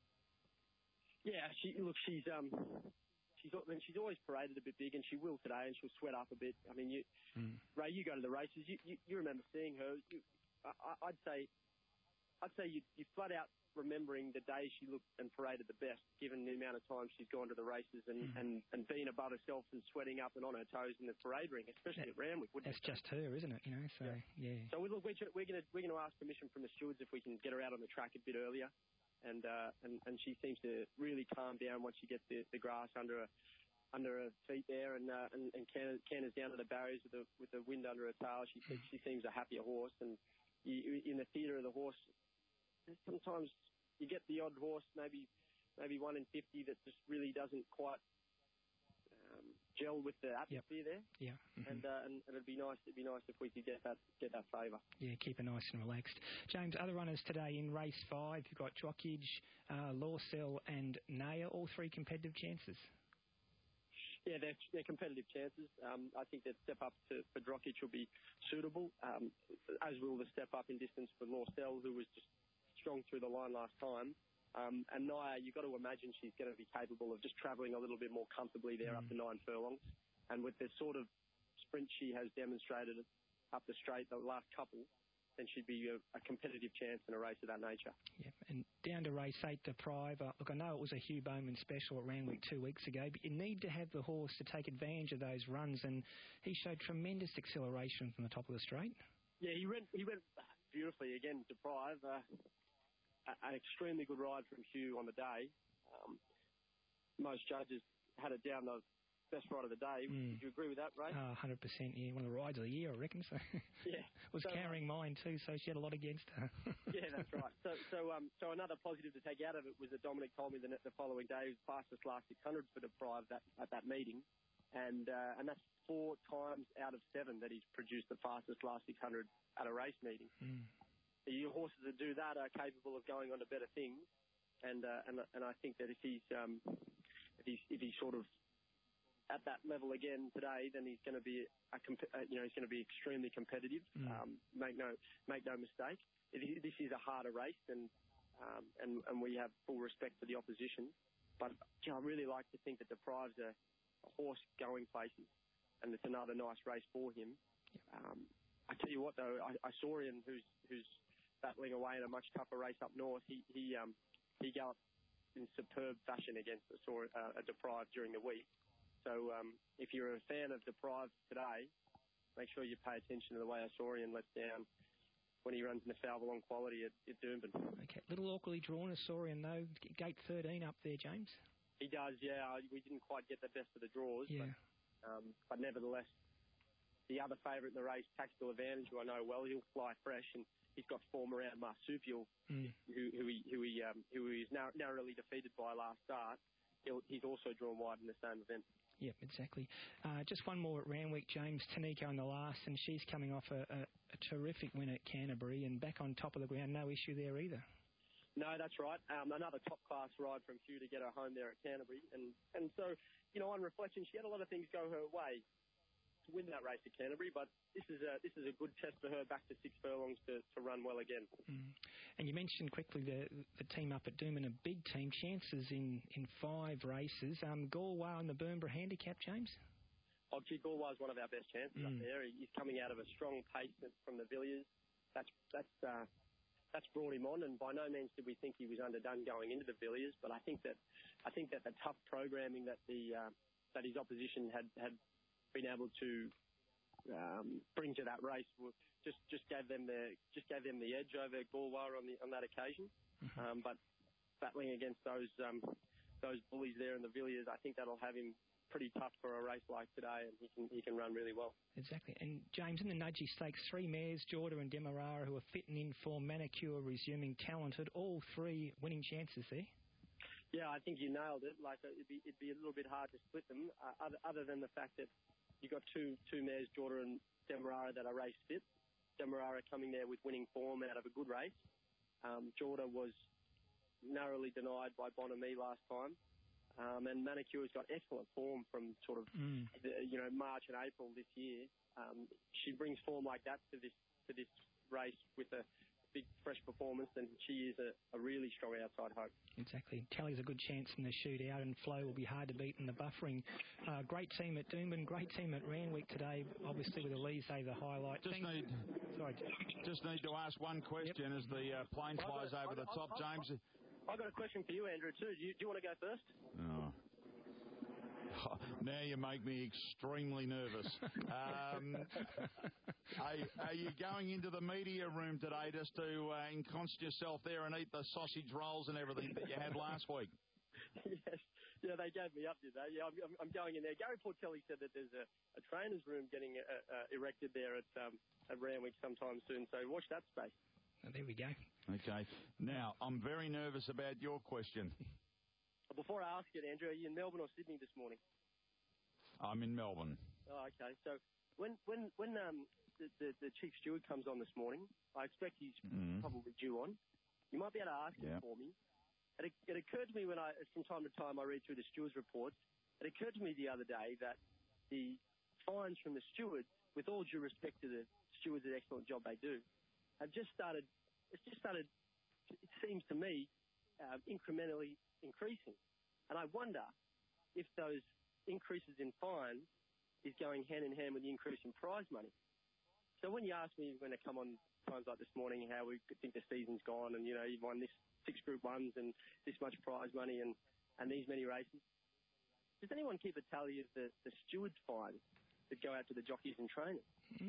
Yeah, she's always paraded a bit big, and she will today, and she'll sweat up a bit. I mean, Ray, you go to the races, you remember seeing her. I'd say you flat out remembering the day she looked and paraded the best, given the amount of time she's gone to the races and being above herself and sweating up and on her toes in the parade ring, especially at Randwick. That's just her, isn't it? So yeah. So we're going to ask permission from the stewards if we can get her out on the track a bit earlier. And she seems to really calm down once she gets the grass under her feet there, and canters down to the barriers with the wind under her tail. She seems a happier horse, and in the theatre of the horse, sometimes you get the odd horse, maybe 1 in 50 that just really doesn't quite gel with the atmosphere there. Yeah. And it'd be nice if we could get that favour. Yeah, keep her nice and relaxed. James, other runners today in race 5, you've got Jockage, Lawsell and Naya, all 3 competitive chances. Yeah, they're competitive chances. I think that step up for Drokic will be suitable, as will the step up in distance for Lawsell, who was just strong through the line last time. And Naya, you've got to imagine she's going to be capable of just travelling a little bit more comfortably there up to 9 furlongs. And with the sort of sprint she has demonstrated up the straight the last couple, then she'd be a competitive chance in a race of that nature. Yeah, and down to race 8, Deprive. Look, I know it was a Hugh Bowman special at Randwick 2 weeks ago, but you need to have the horse to take advantage of those runs, and he showed tremendous acceleration from the top of the straight. Yeah, he went beautifully again, Deprive. An extremely good ride from Hugh on the day. Most judges had it down the best ride of the day. Would you agree with that, Ray? 100%, yeah. One of the rides of the year, I reckon. So yeah. Was carrying mine too, so she had a lot against her. Yeah, that's right. So another positive to take out of it was that Dominic told me the following day was fastest last 600 for Deprive at that meeting, and that's 4 times out of 7 that he's produced the fastest last 600 at a race meeting. The horses that do that are capable of going on to better things, and I think that if he's sort of at that level again today, then he's going to be he's going to be extremely competitive. Make no mistake. This is a harder race, and we have full respect for the opposition. But I really like to think that Deprive's a horse going places, and it's another nice race for him. I tell you what, though, I saw him who's battling away in a much tougher race up north. He galloped in superb fashion against a Deprive during the week. So if you're a fan of Deprive today, make sure you pay attention to the way Asaurian lets down when he runs in the Falvalong quality at Doomben. Okay, little awkwardly drawn Asaurian though. Gate 13 up there, James. He does, yeah. We didn't quite get the best of the draws, but nevertheless, the other favourite in the race, Tactical Advantage, who I know well, he'll fly fresh, and he's got form around Marsupial, who he's narrowly defeated by last start. He's also drawn wide in the same event. Yep, exactly. Just one more at Randwick, James. Taniko in the last, and she's coming off a terrific win at Canterbury and back on top of the ground. No issue there either. No, that's right. Another top-class ride from Hugh to get her home there at Canterbury. And so, on reflection, she had a lot of things go her way to win that race at Canterbury, but this is a good test for her back to 6 furlongs to run well again. And you mentioned quickly the team up at Doomben, a big team, chances in 5 races. Galway on the Burnborough handicap, James? Oh, gee, Galway's one of our best chances up there. He's coming out of a strong pace from the Villiers. That's brought him on, and by no means did we think he was underdone going into the Villiers. But I think that the tough programming that his opposition had been able to bring to that race just gave them the edge over Galway on that occasion. But battling against those bullies there in the Villiers, I think that'll have him pretty tough for a race like today, and he can run really well. Exactly. And James, in the Nudgee Stakes, 3 mares, Jordan and Demerara, who are fitting in for Manicure, resuming talented, all 3 winning chances there. Yeah, I think you nailed it. Like it'd be a little bit hard to split them, other than the fact that you got two mares, Jordan and Demerara, that are race fit. Demerara coming there with winning form out of a good race. Jordan was narrowly denied by Bonamie last time. And Manicure's got excellent form from sort of March and April this year. She brings form like that to this race with a big fresh performance, and she is a really strong outside hope. Exactly. Tally's a good chance in the shootout, and Flo will be hard to beat in the buffering. Great team at Doomben, great team at Randwick today, obviously with Elise the highlight. Just need to ask one question as the plane flies over the top, James. I've got a question for you, Andrew, too. Do you want to go first? Oh. Now you make me extremely nervous. Are you going into the media room today just to ensconce yourself there and eat the sausage rolls and everything that you had last week? Yes. Yeah, they gave me up, did they? Yeah, I'm going in there. Gary Portelli said that there's a trainer's room getting erected there at Randwick sometime soon, so watch that space. Oh, there we go. Okay. Now, I'm very nervous about your question. Before I ask it, Andrew, are you in Melbourne or Sydney this morning? I'm in Melbourne. Oh, okay. So when the chief steward comes on this morning, I expect he's probably due on. You might be able to ask him for me. It occurred to me when from time to time I read through the steward's reports, it occurred to me the other day that the fines from the stewards, with all due respect to the stewards, an excellent job they do, have just started. It's just started. It seems to me incrementally increasing, and I wonder if those increases in fines is going hand in hand with the increase in prize money. So when you ask me when I come on times like this morning how we think the season's gone and, you've won this 6 Group 1s and this much prize money and these many races, does anyone keep a tally of the stewards' fines that go out to the jockeys in training?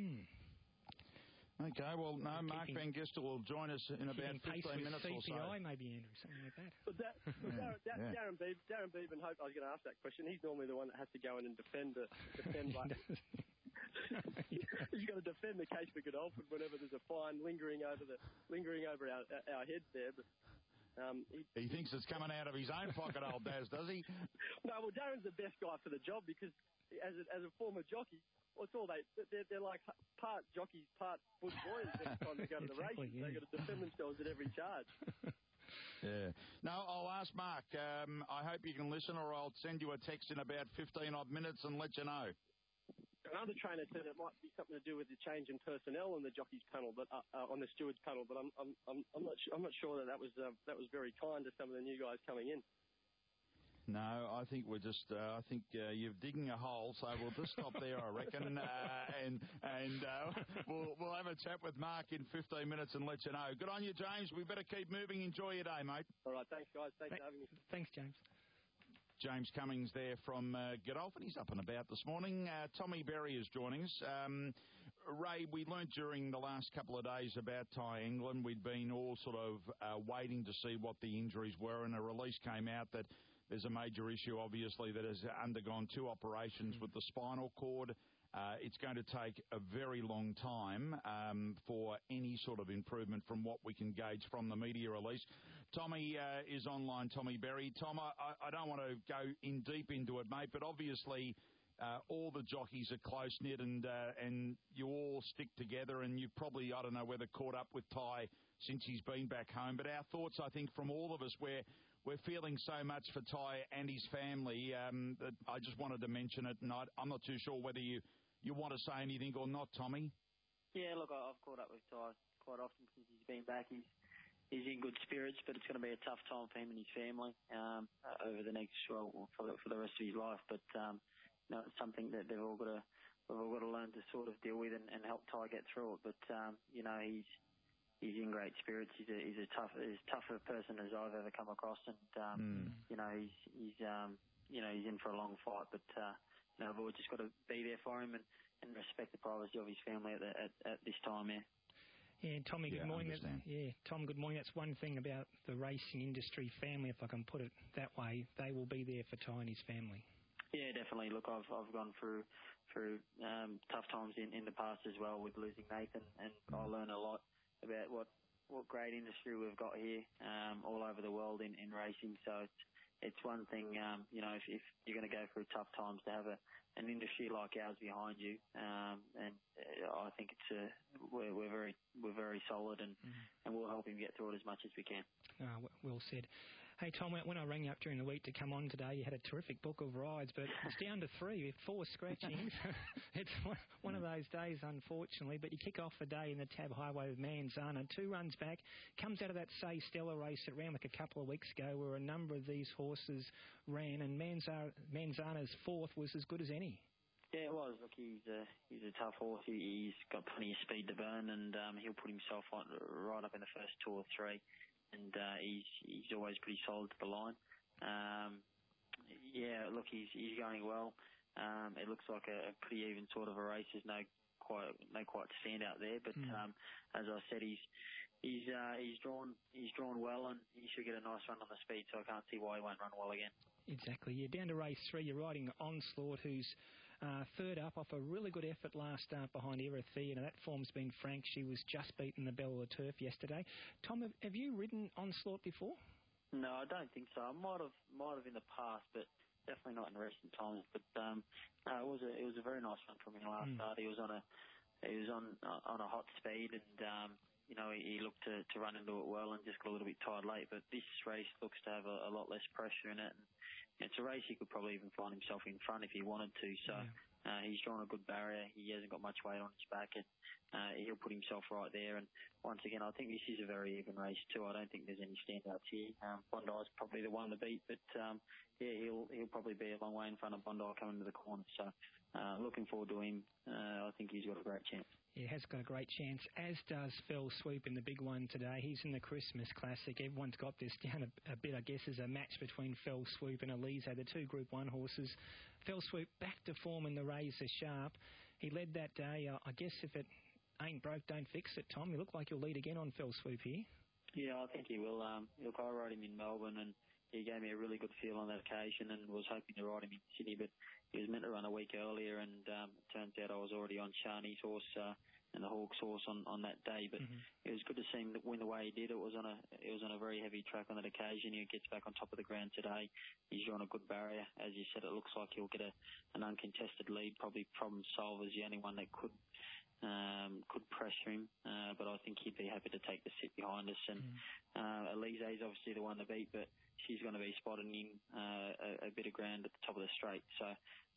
Okay, well, no, Mark Van Gistel will join us in about 15 minutes or so. CPI, maybe, Andrew, something like that. But Darren Bevan, I was going to ask that question. He's normally the one that has to go in and defend like... He's got to defend the case for Godolphin whenever there's a fine lingering over our heads there. But he thinks it's coming out of his own pocket, old Daz, does he? No, well, Darren's the best guy for the job because as a former jockey, well, it's all they're like part jockeys, part bush boys every time they go to the races. Yeah. They've got to defend themselves at every charge. Yeah. No, I'll ask Mark. I hope you can listen, or I'll send you a text in about 15-odd minutes and let you know. Another trainer said it might be something to do with the change in personnel in the jockeys panel, but on the stewards panel. But I'm not sure that was very kind to some of the new guys coming in. No, I think we're just. I think you're digging a hole, so we'll just stop there, I reckon, and we'll have a chat with Mark in 15 minutes and let you know. Good on you, James. We better keep moving. Enjoy your day, mate. All right, thanks, guys. Thanks for having me. Thanks, James. James Cummings there from Godolphin. He's up and about this morning. Tommy Berry is joining us. Ray, we learnt during the last couple of days about Ty England. We'd been all sort of waiting to see what the injuries were, and a release came out that there's a major issue, obviously, that has undergone 2 operations with the spinal cord. It's going to take a very long time for any sort of improvement from what we can gauge from the media release. Tommy is online, Tommy Berry. Tom, I don't want to go in deep into it, mate, but obviously all the jockeys are close-knit and you all stick together, and you've probably, I don't know, whether caught up with Ty since he's been back home. But our thoughts, I think, from all of us, we're feeling so much for Ty and his family that I just wanted to mention it, and I'm not too sure whether you want to say anything or not, Tommy. Yeah, look, I've caught up with Ty quite often since he's been back. He's in good spirits, but it's going to be a tough time for him and his family over the next for the rest of his life. But it's something that we've all got to learn to sort of deal with and help Ty get through it. But he's in great spirits. He's as tougher person as I've ever come across, and he's in for a long fight. But we've all just got to be there for him and respect the privacy of his family at this time. Yeah. Yeah, Tommy, good morning. Tom, good morning. That's one thing about the racing industry family, if I can put it that way. They will be there for Ty and his family. Yeah, definitely. Look, I've gone through tough times in the past as well with losing Nathan, and I learn a lot about what great industry we've got here all over the world in racing. So it's one thing, if you're going to go through tough times, to have an industry like ours behind you, and I think we're very solid, and we'll help him get through it as much as we can. Well said. Hey, Tom, when I rang you up during the week to come on today, you had a terrific book of rides, but it's down to 3, 4 scratchings. It's one of those days, unfortunately, but you kick off the day in the Tab Highway with Manzana. 2 runs back, comes out of that Say Stella race that ran like a couple of weeks ago where a number of these horses ran, and Manzana's 4th was as good as any. Yeah, it was. Look, he's a tough horse. He's got plenty of speed to burn, and he'll put himself right up in the first 2 or 3. And he's always pretty solid to the line. Look, he's going well. It looks like a pretty even sort of a race. There's no quite standout there. But as I said, he's drawn well, and he should get a nice run on the speed. So I can't see why he won't run well again. Exactly. You're down to race 3. You're riding Onslaught, who's 3rd up off a really good effort last start behind Erythea, and that form's been frank. She was just beaten the Belle of the Turf yesterday. Tom, have you ridden Onslaught before? No, I don't think so. I might have in the past, but definitely not in recent times. But it was a very nice run from him last start. He was on a hot speed, and he looked to run into it well and just got a little bit tired late. But this race looks to have a lot less pressure in it. it's a race he could probably even find himself in front if he wanted to. So he's drawn a good barrier. He hasn't got much weight on his back, and he'll put himself right there. And once again, I think this is a very even race too. I don't think there's any standouts here. Bondi's probably the one to beat, but he'll probably be a long way in front of Bondi coming to the corner. So looking forward to him. I think he's got a great chance. He has got a great chance, as does Fell Swoop in the big one today. He's in the Christmas Classic. Everyone's got this down a bit, I guess, as a match between Fell Swoop and Elise, the two Group 1 horses. Fell Swoop back to form in the Razor Sharp. He led that day. I guess if it ain't broke, don't fix it, Tom. You look like you'll lead again on Fell Swoop here. Yeah, I think he will. Look, I rode him in Melbourne, and he gave me a really good feel on that occasion, and was hoping to ride him in Sydney, but he was meant to run a week earlier, and it turns out I was already on Shani's horse and the Hawks horse on that day. But it was good to see him win the way he did. It was on a very heavy track on that occasion. He gets back on top of the ground today. He's drawn a good barrier. As you said, it looks like he'll get an uncontested lead. Probably Problem Solver's the only one that could pressure him, but I think he'd be happy to take the sit behind us. And Elise is obviously the one to beat, but she's going to be spotting in a bit of ground at the top of the straight. So,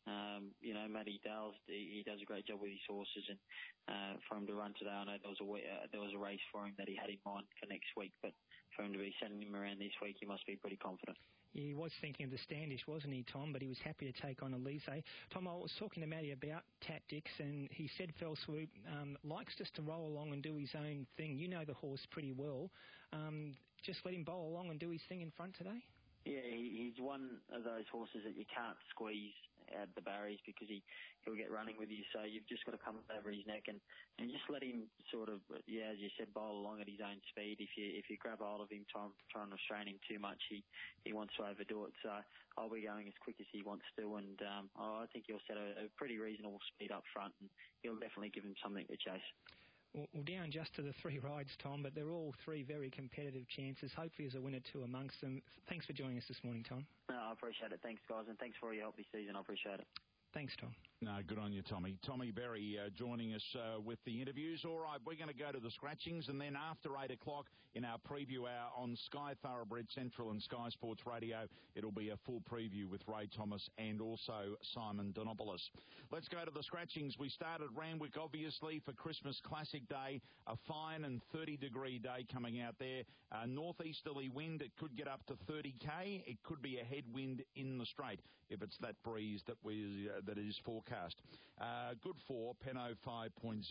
Matty Dales, he does a great job with his horses, and for him to run today, I know there was a race for him that he had in mind for next week, but for him to be sending him around this week, he must be pretty confident. He was thinking of the Standish, wasn't he, Tom? But he was happy to take on Elise. Tom, I was talking to Matty about Tactics, and he said Fell Swoop likes just to roll along and do his own thing. You know the horse pretty well. Just let him bowl along and do his thing in front today? Yeah, he's one of those horses that you can't squeeze out the barriers because he'll get running with you. So you've just got to come over his neck and just let him sort of, as you said, bowl along at his own speed. If you grab hold of him, trying to restrain him too much, he wants to overdo it. So I'll be going as quick as he wants to, and I think he'll set a pretty reasonable speed up front, and he'll definitely give him something to chase. Well, down just to the three rides, Tom, but they're all three very competitive chances. Hopefully there's a winner two amongst them. Thanks for joining us this morning, Tom. No, I appreciate it. Thanks, guys, and thanks for all your help this season. I appreciate it. Thanks, Tom. No, good on you, Tommy. Tommy Berry joining us with the interviews. All right, we're going to go to the scratchings, and then after 8 o'clock in our preview hour on Sky Thoroughbred Central and Sky Sports Radio, it'll be a full preview with Ray Thomas and also Simon Donopoulos. Let's go to the scratchings. We start at Randwick, obviously, for Christmas Classic Day. A fine and 30-degree day coming out there. Northeasterly wind, it could get up to 30k. It could be a headwind in the straight if it's that breeze that is forecast. Good for Penno 5.02.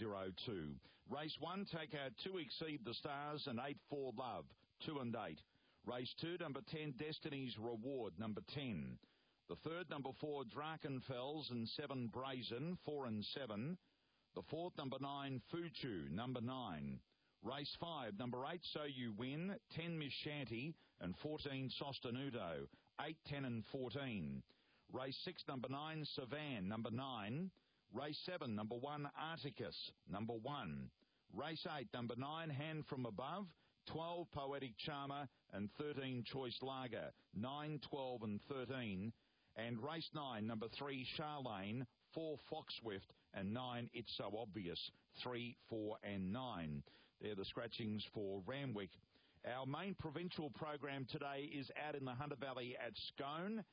Race 1, take out 2 Exceed the Stars and 8 For Love, 2 and 8. Race 2, number 10 Destiny's Reward, number 10. The third, number 4 Drakenfels and 7 Brazen, 4 and 7. The fourth, number 9 Fuchu, number 9. Race 5, number 8 So You Win, 10 Miss Shanty and 14 Sostenuto, 8, 10 and 14. Race 6, number 9, Savan, number 9. Race 7, number 1, Articus, number 1. Race 8, number 9, Hand From Above, 12, Poetic Charmer, and 13, Choice Lager, 9, 12 and 13. And race 9, number 3, Charlene, 4, Foxswift, and 9, It's So Obvious, 3, 4 and 9. They're the scratchings for Randwick. Our main provincial program today is out in the Hunter Valley at Scone.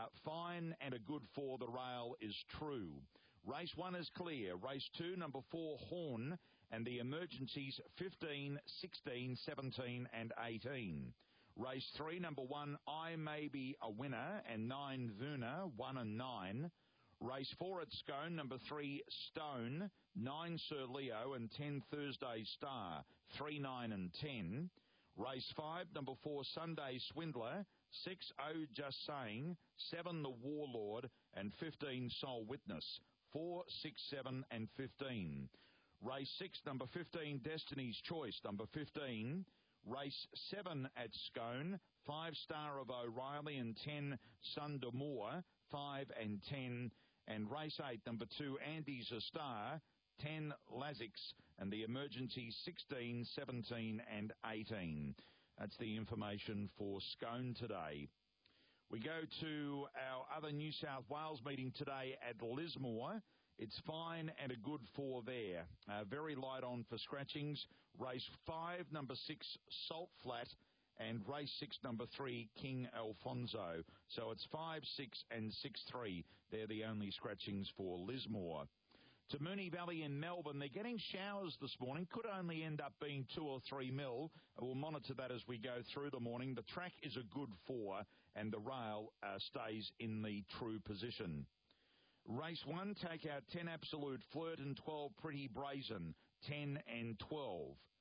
Fine and a good for the rail is True. Race 1 is clear. Race 2, number 4, Horn, and the emergencies 15, 16, 17 and 18. Race 3, number 1, I May Be a Winner, and 9, Vuna, 1 and 9. Race 4 at Scone, number 3, Stone, 9, Sir Leo, and 10, Thursday Star, 3, 9 and 10. Race 5, number 4, Sunday Swindler, 6, Oh Just Saying, 7, The Warlord, and 15, Soul Witness, 4, 6, 7 and 15. Race 6, number 15, Destiny's Choice, number 15. Race 7 at Scone, 5, Star of O'Reilly, and 10, Sunder Moore, 5 and 10. And race 8, number 2, Andy's a Star, 10, Lazix, and the emergency 16, 17 and 18. That's the information for Scone today. We go to our other New South Wales meeting today at Lismore. It's fine and a good for there. Very light on for scratchings. Race 5, number 6, Salt Flat, and race 6, number 3, King Alfonso. So it's 5, 6 and 6-3. They're the only scratchings for Lismore. To Moonee Valley in Melbourne, they're getting showers this morning. Could only end up being 2 or 3 mil. We'll monitor that as we go through the morning. The track is a good 4, and the rail stays in the true position. Race 1, take out 10 Absolute Flirt and 12 Pretty Brazen, 10 and 12.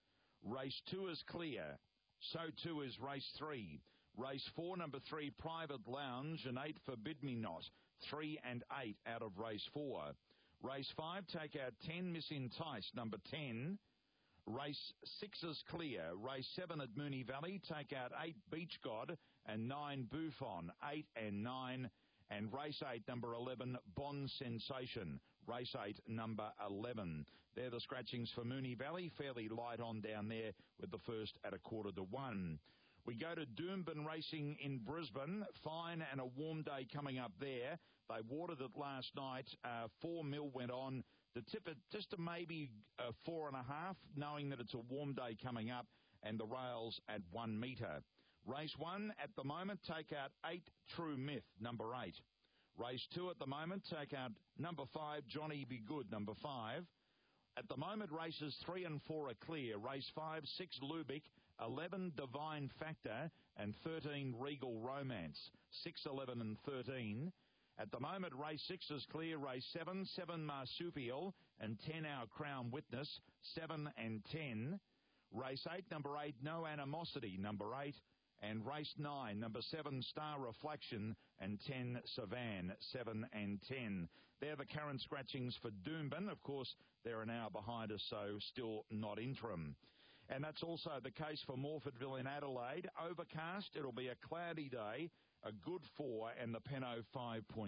Race 2 is clear. So too is race 3. Race 4, number 3, Private Lounge, and 8, Forbid Me Not, 3 and 8 out of race 4. Race 5, take out 10, Miss Entice, number 10. Race 6 is clear. Race 7 at Moonee Valley, take out 8, Beach God, and 9, Buffon, 8 and 9. And race 8, number 11, Bond Sensation. Race 8, number 11. They're the scratchings for Moonee Valley. Fairly light on down there with the first at 1:45. We go to Doomben Racing in Brisbane. Fine and a warm day coming up there. They watered it last night. 4 mil went on. The tip it just to maybe 4.5, knowing that it's a warm day coming up, and the rails at 1 metre. Race 1 at the moment, take out 8, True Myth, number 8. Race 2 at the moment, take out number 5, Johnny Be Good, number 5. At the moment, races 3 and 4 are clear. Race 5, 6, Lubick, 11, Divine Factor, and 13, Regal Romance. 6, 11 and 13. At the moment, race 6 is clear. Race 7, 7, Marsupial, and 10, Our Crown Witness, 7 and 10. Race 8, number 8, No Animosity, number 8. And race 9, number 7, Star Reflection, and 10, Savan, 7 and 10. They're the current scratchings for Doomben. Of course, they're an hour behind us, so still not interim. And that's also the case for Morfordville in Adelaide. Overcast, it'll be a cloudy day, a good 4, and the Penno 5.2.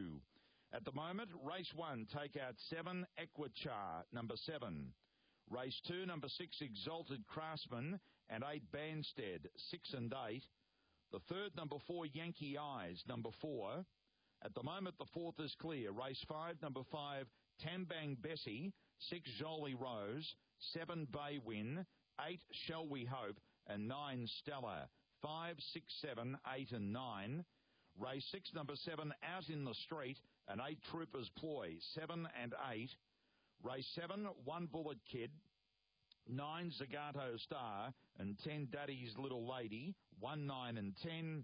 At the moment, race 1, take out 7, Equichar, number 7. Race 2, number 6, Exalted Craftsman, and 8, Banstead, 6 and 8. The third, number 4, Yankee Eyes, number 4. At the moment, the fourth is clear. Race 5, number 5, Tambang Bessie, 6, Jolie Rose, 7, Baywin, 8, Shall We Hope, and 9, Stella. 5, 6, 7, 8 and 9. Race 6, number 7, Out in the Street, and 8, Troopers Ploy, 7 and 8. Race 7, 1, Bullet Kid, 9, Zagato Star, and 10, Daddy's Little Lady, 1, 9 and 10.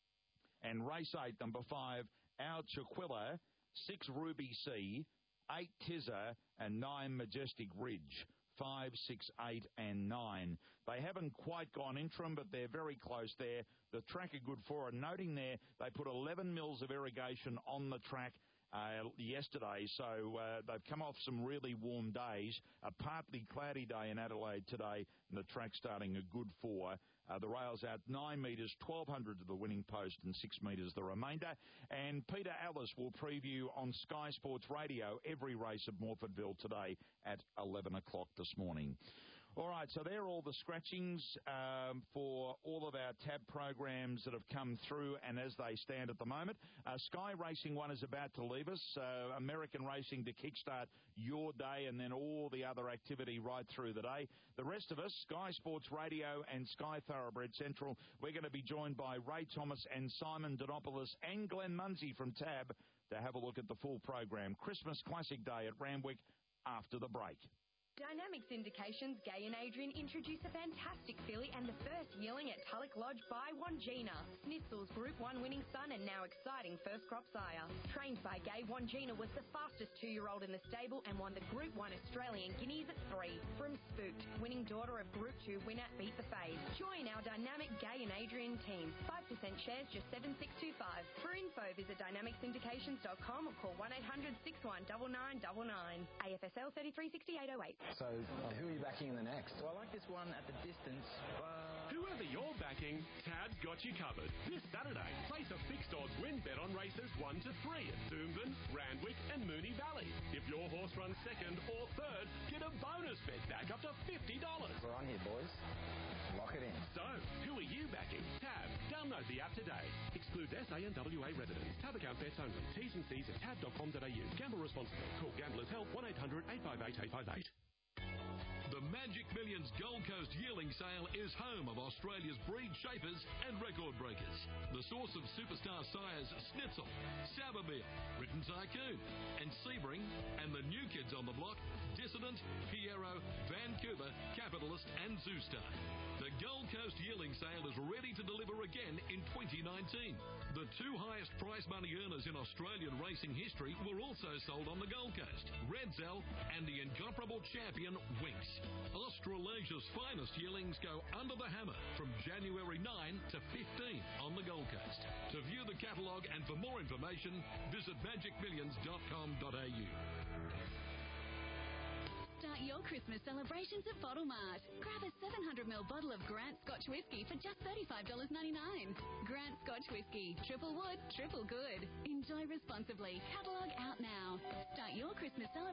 And race 8, number 5, Our Chiquilla, 6, Ruby C, 8, Tizza, and 9, Majestic Ridge. 5, 6, 8 and 9. They haven't quite gone interim, but they're very close there. The track are good for it. Noting there, they put 11 mils of irrigation on the track yesterday, so they've come off some really warm days. A partly cloudy day in Adelaide today, and the track starting a good 4. The rail's out 9 metres, 1,200 to the winning post, and 6 metres the remainder. And Peter Ellis will preview on Sky Sports Radio every race at Morfordville today at 11 o'clock this morning. All right, so they're all the scratchings for all of our tab programs that have come through and as they stand at the moment. Sky Racing 1 is about to leave us. American Racing to kickstart your day and then all the other activity right through the day. The rest of us, Sky Sports Radio and Sky Thoroughbred Central, we're going to be joined by Ray Thomas and Simon Donopoulos and Glenn Munsey from TAB to have a look at the full program. Christmas Classic Day at Randwick after the break. Dynamic Syndications, Gay and Adrian introduce a fantastic filly and the first yearling at Tulloch Lodge by Wangina. Snitzel's Group 1 winning son and now exciting first crop sire. Trained by Gay, Wangina was the fastest 2-year-old in the stable and won the Group 1 Australian Guineas at 3. From Spooked, winning daughter of Group 2 winner Beat the Fade. Join our dynamic Gay and Adrian team. 5% shares, just 7625. For info, visit dynamicsyndications.com or call 1-800-619999. AFSL 336808. So, who are you backing in the next? Well, I like this one at the distance. Whoever you're backing, Tab's got you covered. This Saturday, place a fixed odds win bet on races 1 to 3 at Doomben, Randwick and Moonee Valley. If your horse runs second or third, get a bonus bet back up to $50. We're on here, boys. Lock it in. So, who are you backing? Tab. Download the app today. Excludes SA and WA residents. Tab account bets only. T's and C's at tab.com.au. Gamble responsibly. Call Gamblers Help 1-800-858-858. The Magic Millions Gold Coast Yearling Sale is home of Australia's breed shapers and record breakers. The source of superstar sires Schnitzel, Saubermeer, Britain Tycoon, and Sebring, and the new kids on the block, Dissident, Piero, Vancouver, Capitalist, and Zoostar. The Gold Coast Yearling Sale is ready to deliver again in 2019. The two highest prize money earners in Australian racing history were also sold on the Gold Coast, Redzel and the incomparable champion Winx. Australasia's finest yearlings go under the hammer from January 9 to 15 on the Gold Coast. To view the catalogue and for more information, visit magicmillions.com.au. Start your Christmas celebrations at Bottle Mart. Grab a 700ml bottle of Grant Scotch Whisky for just $35.99. Grant Scotch Whisky. Triple wood, triple good. Enjoy responsibly. Catalogue out now. Start your Christmas celebration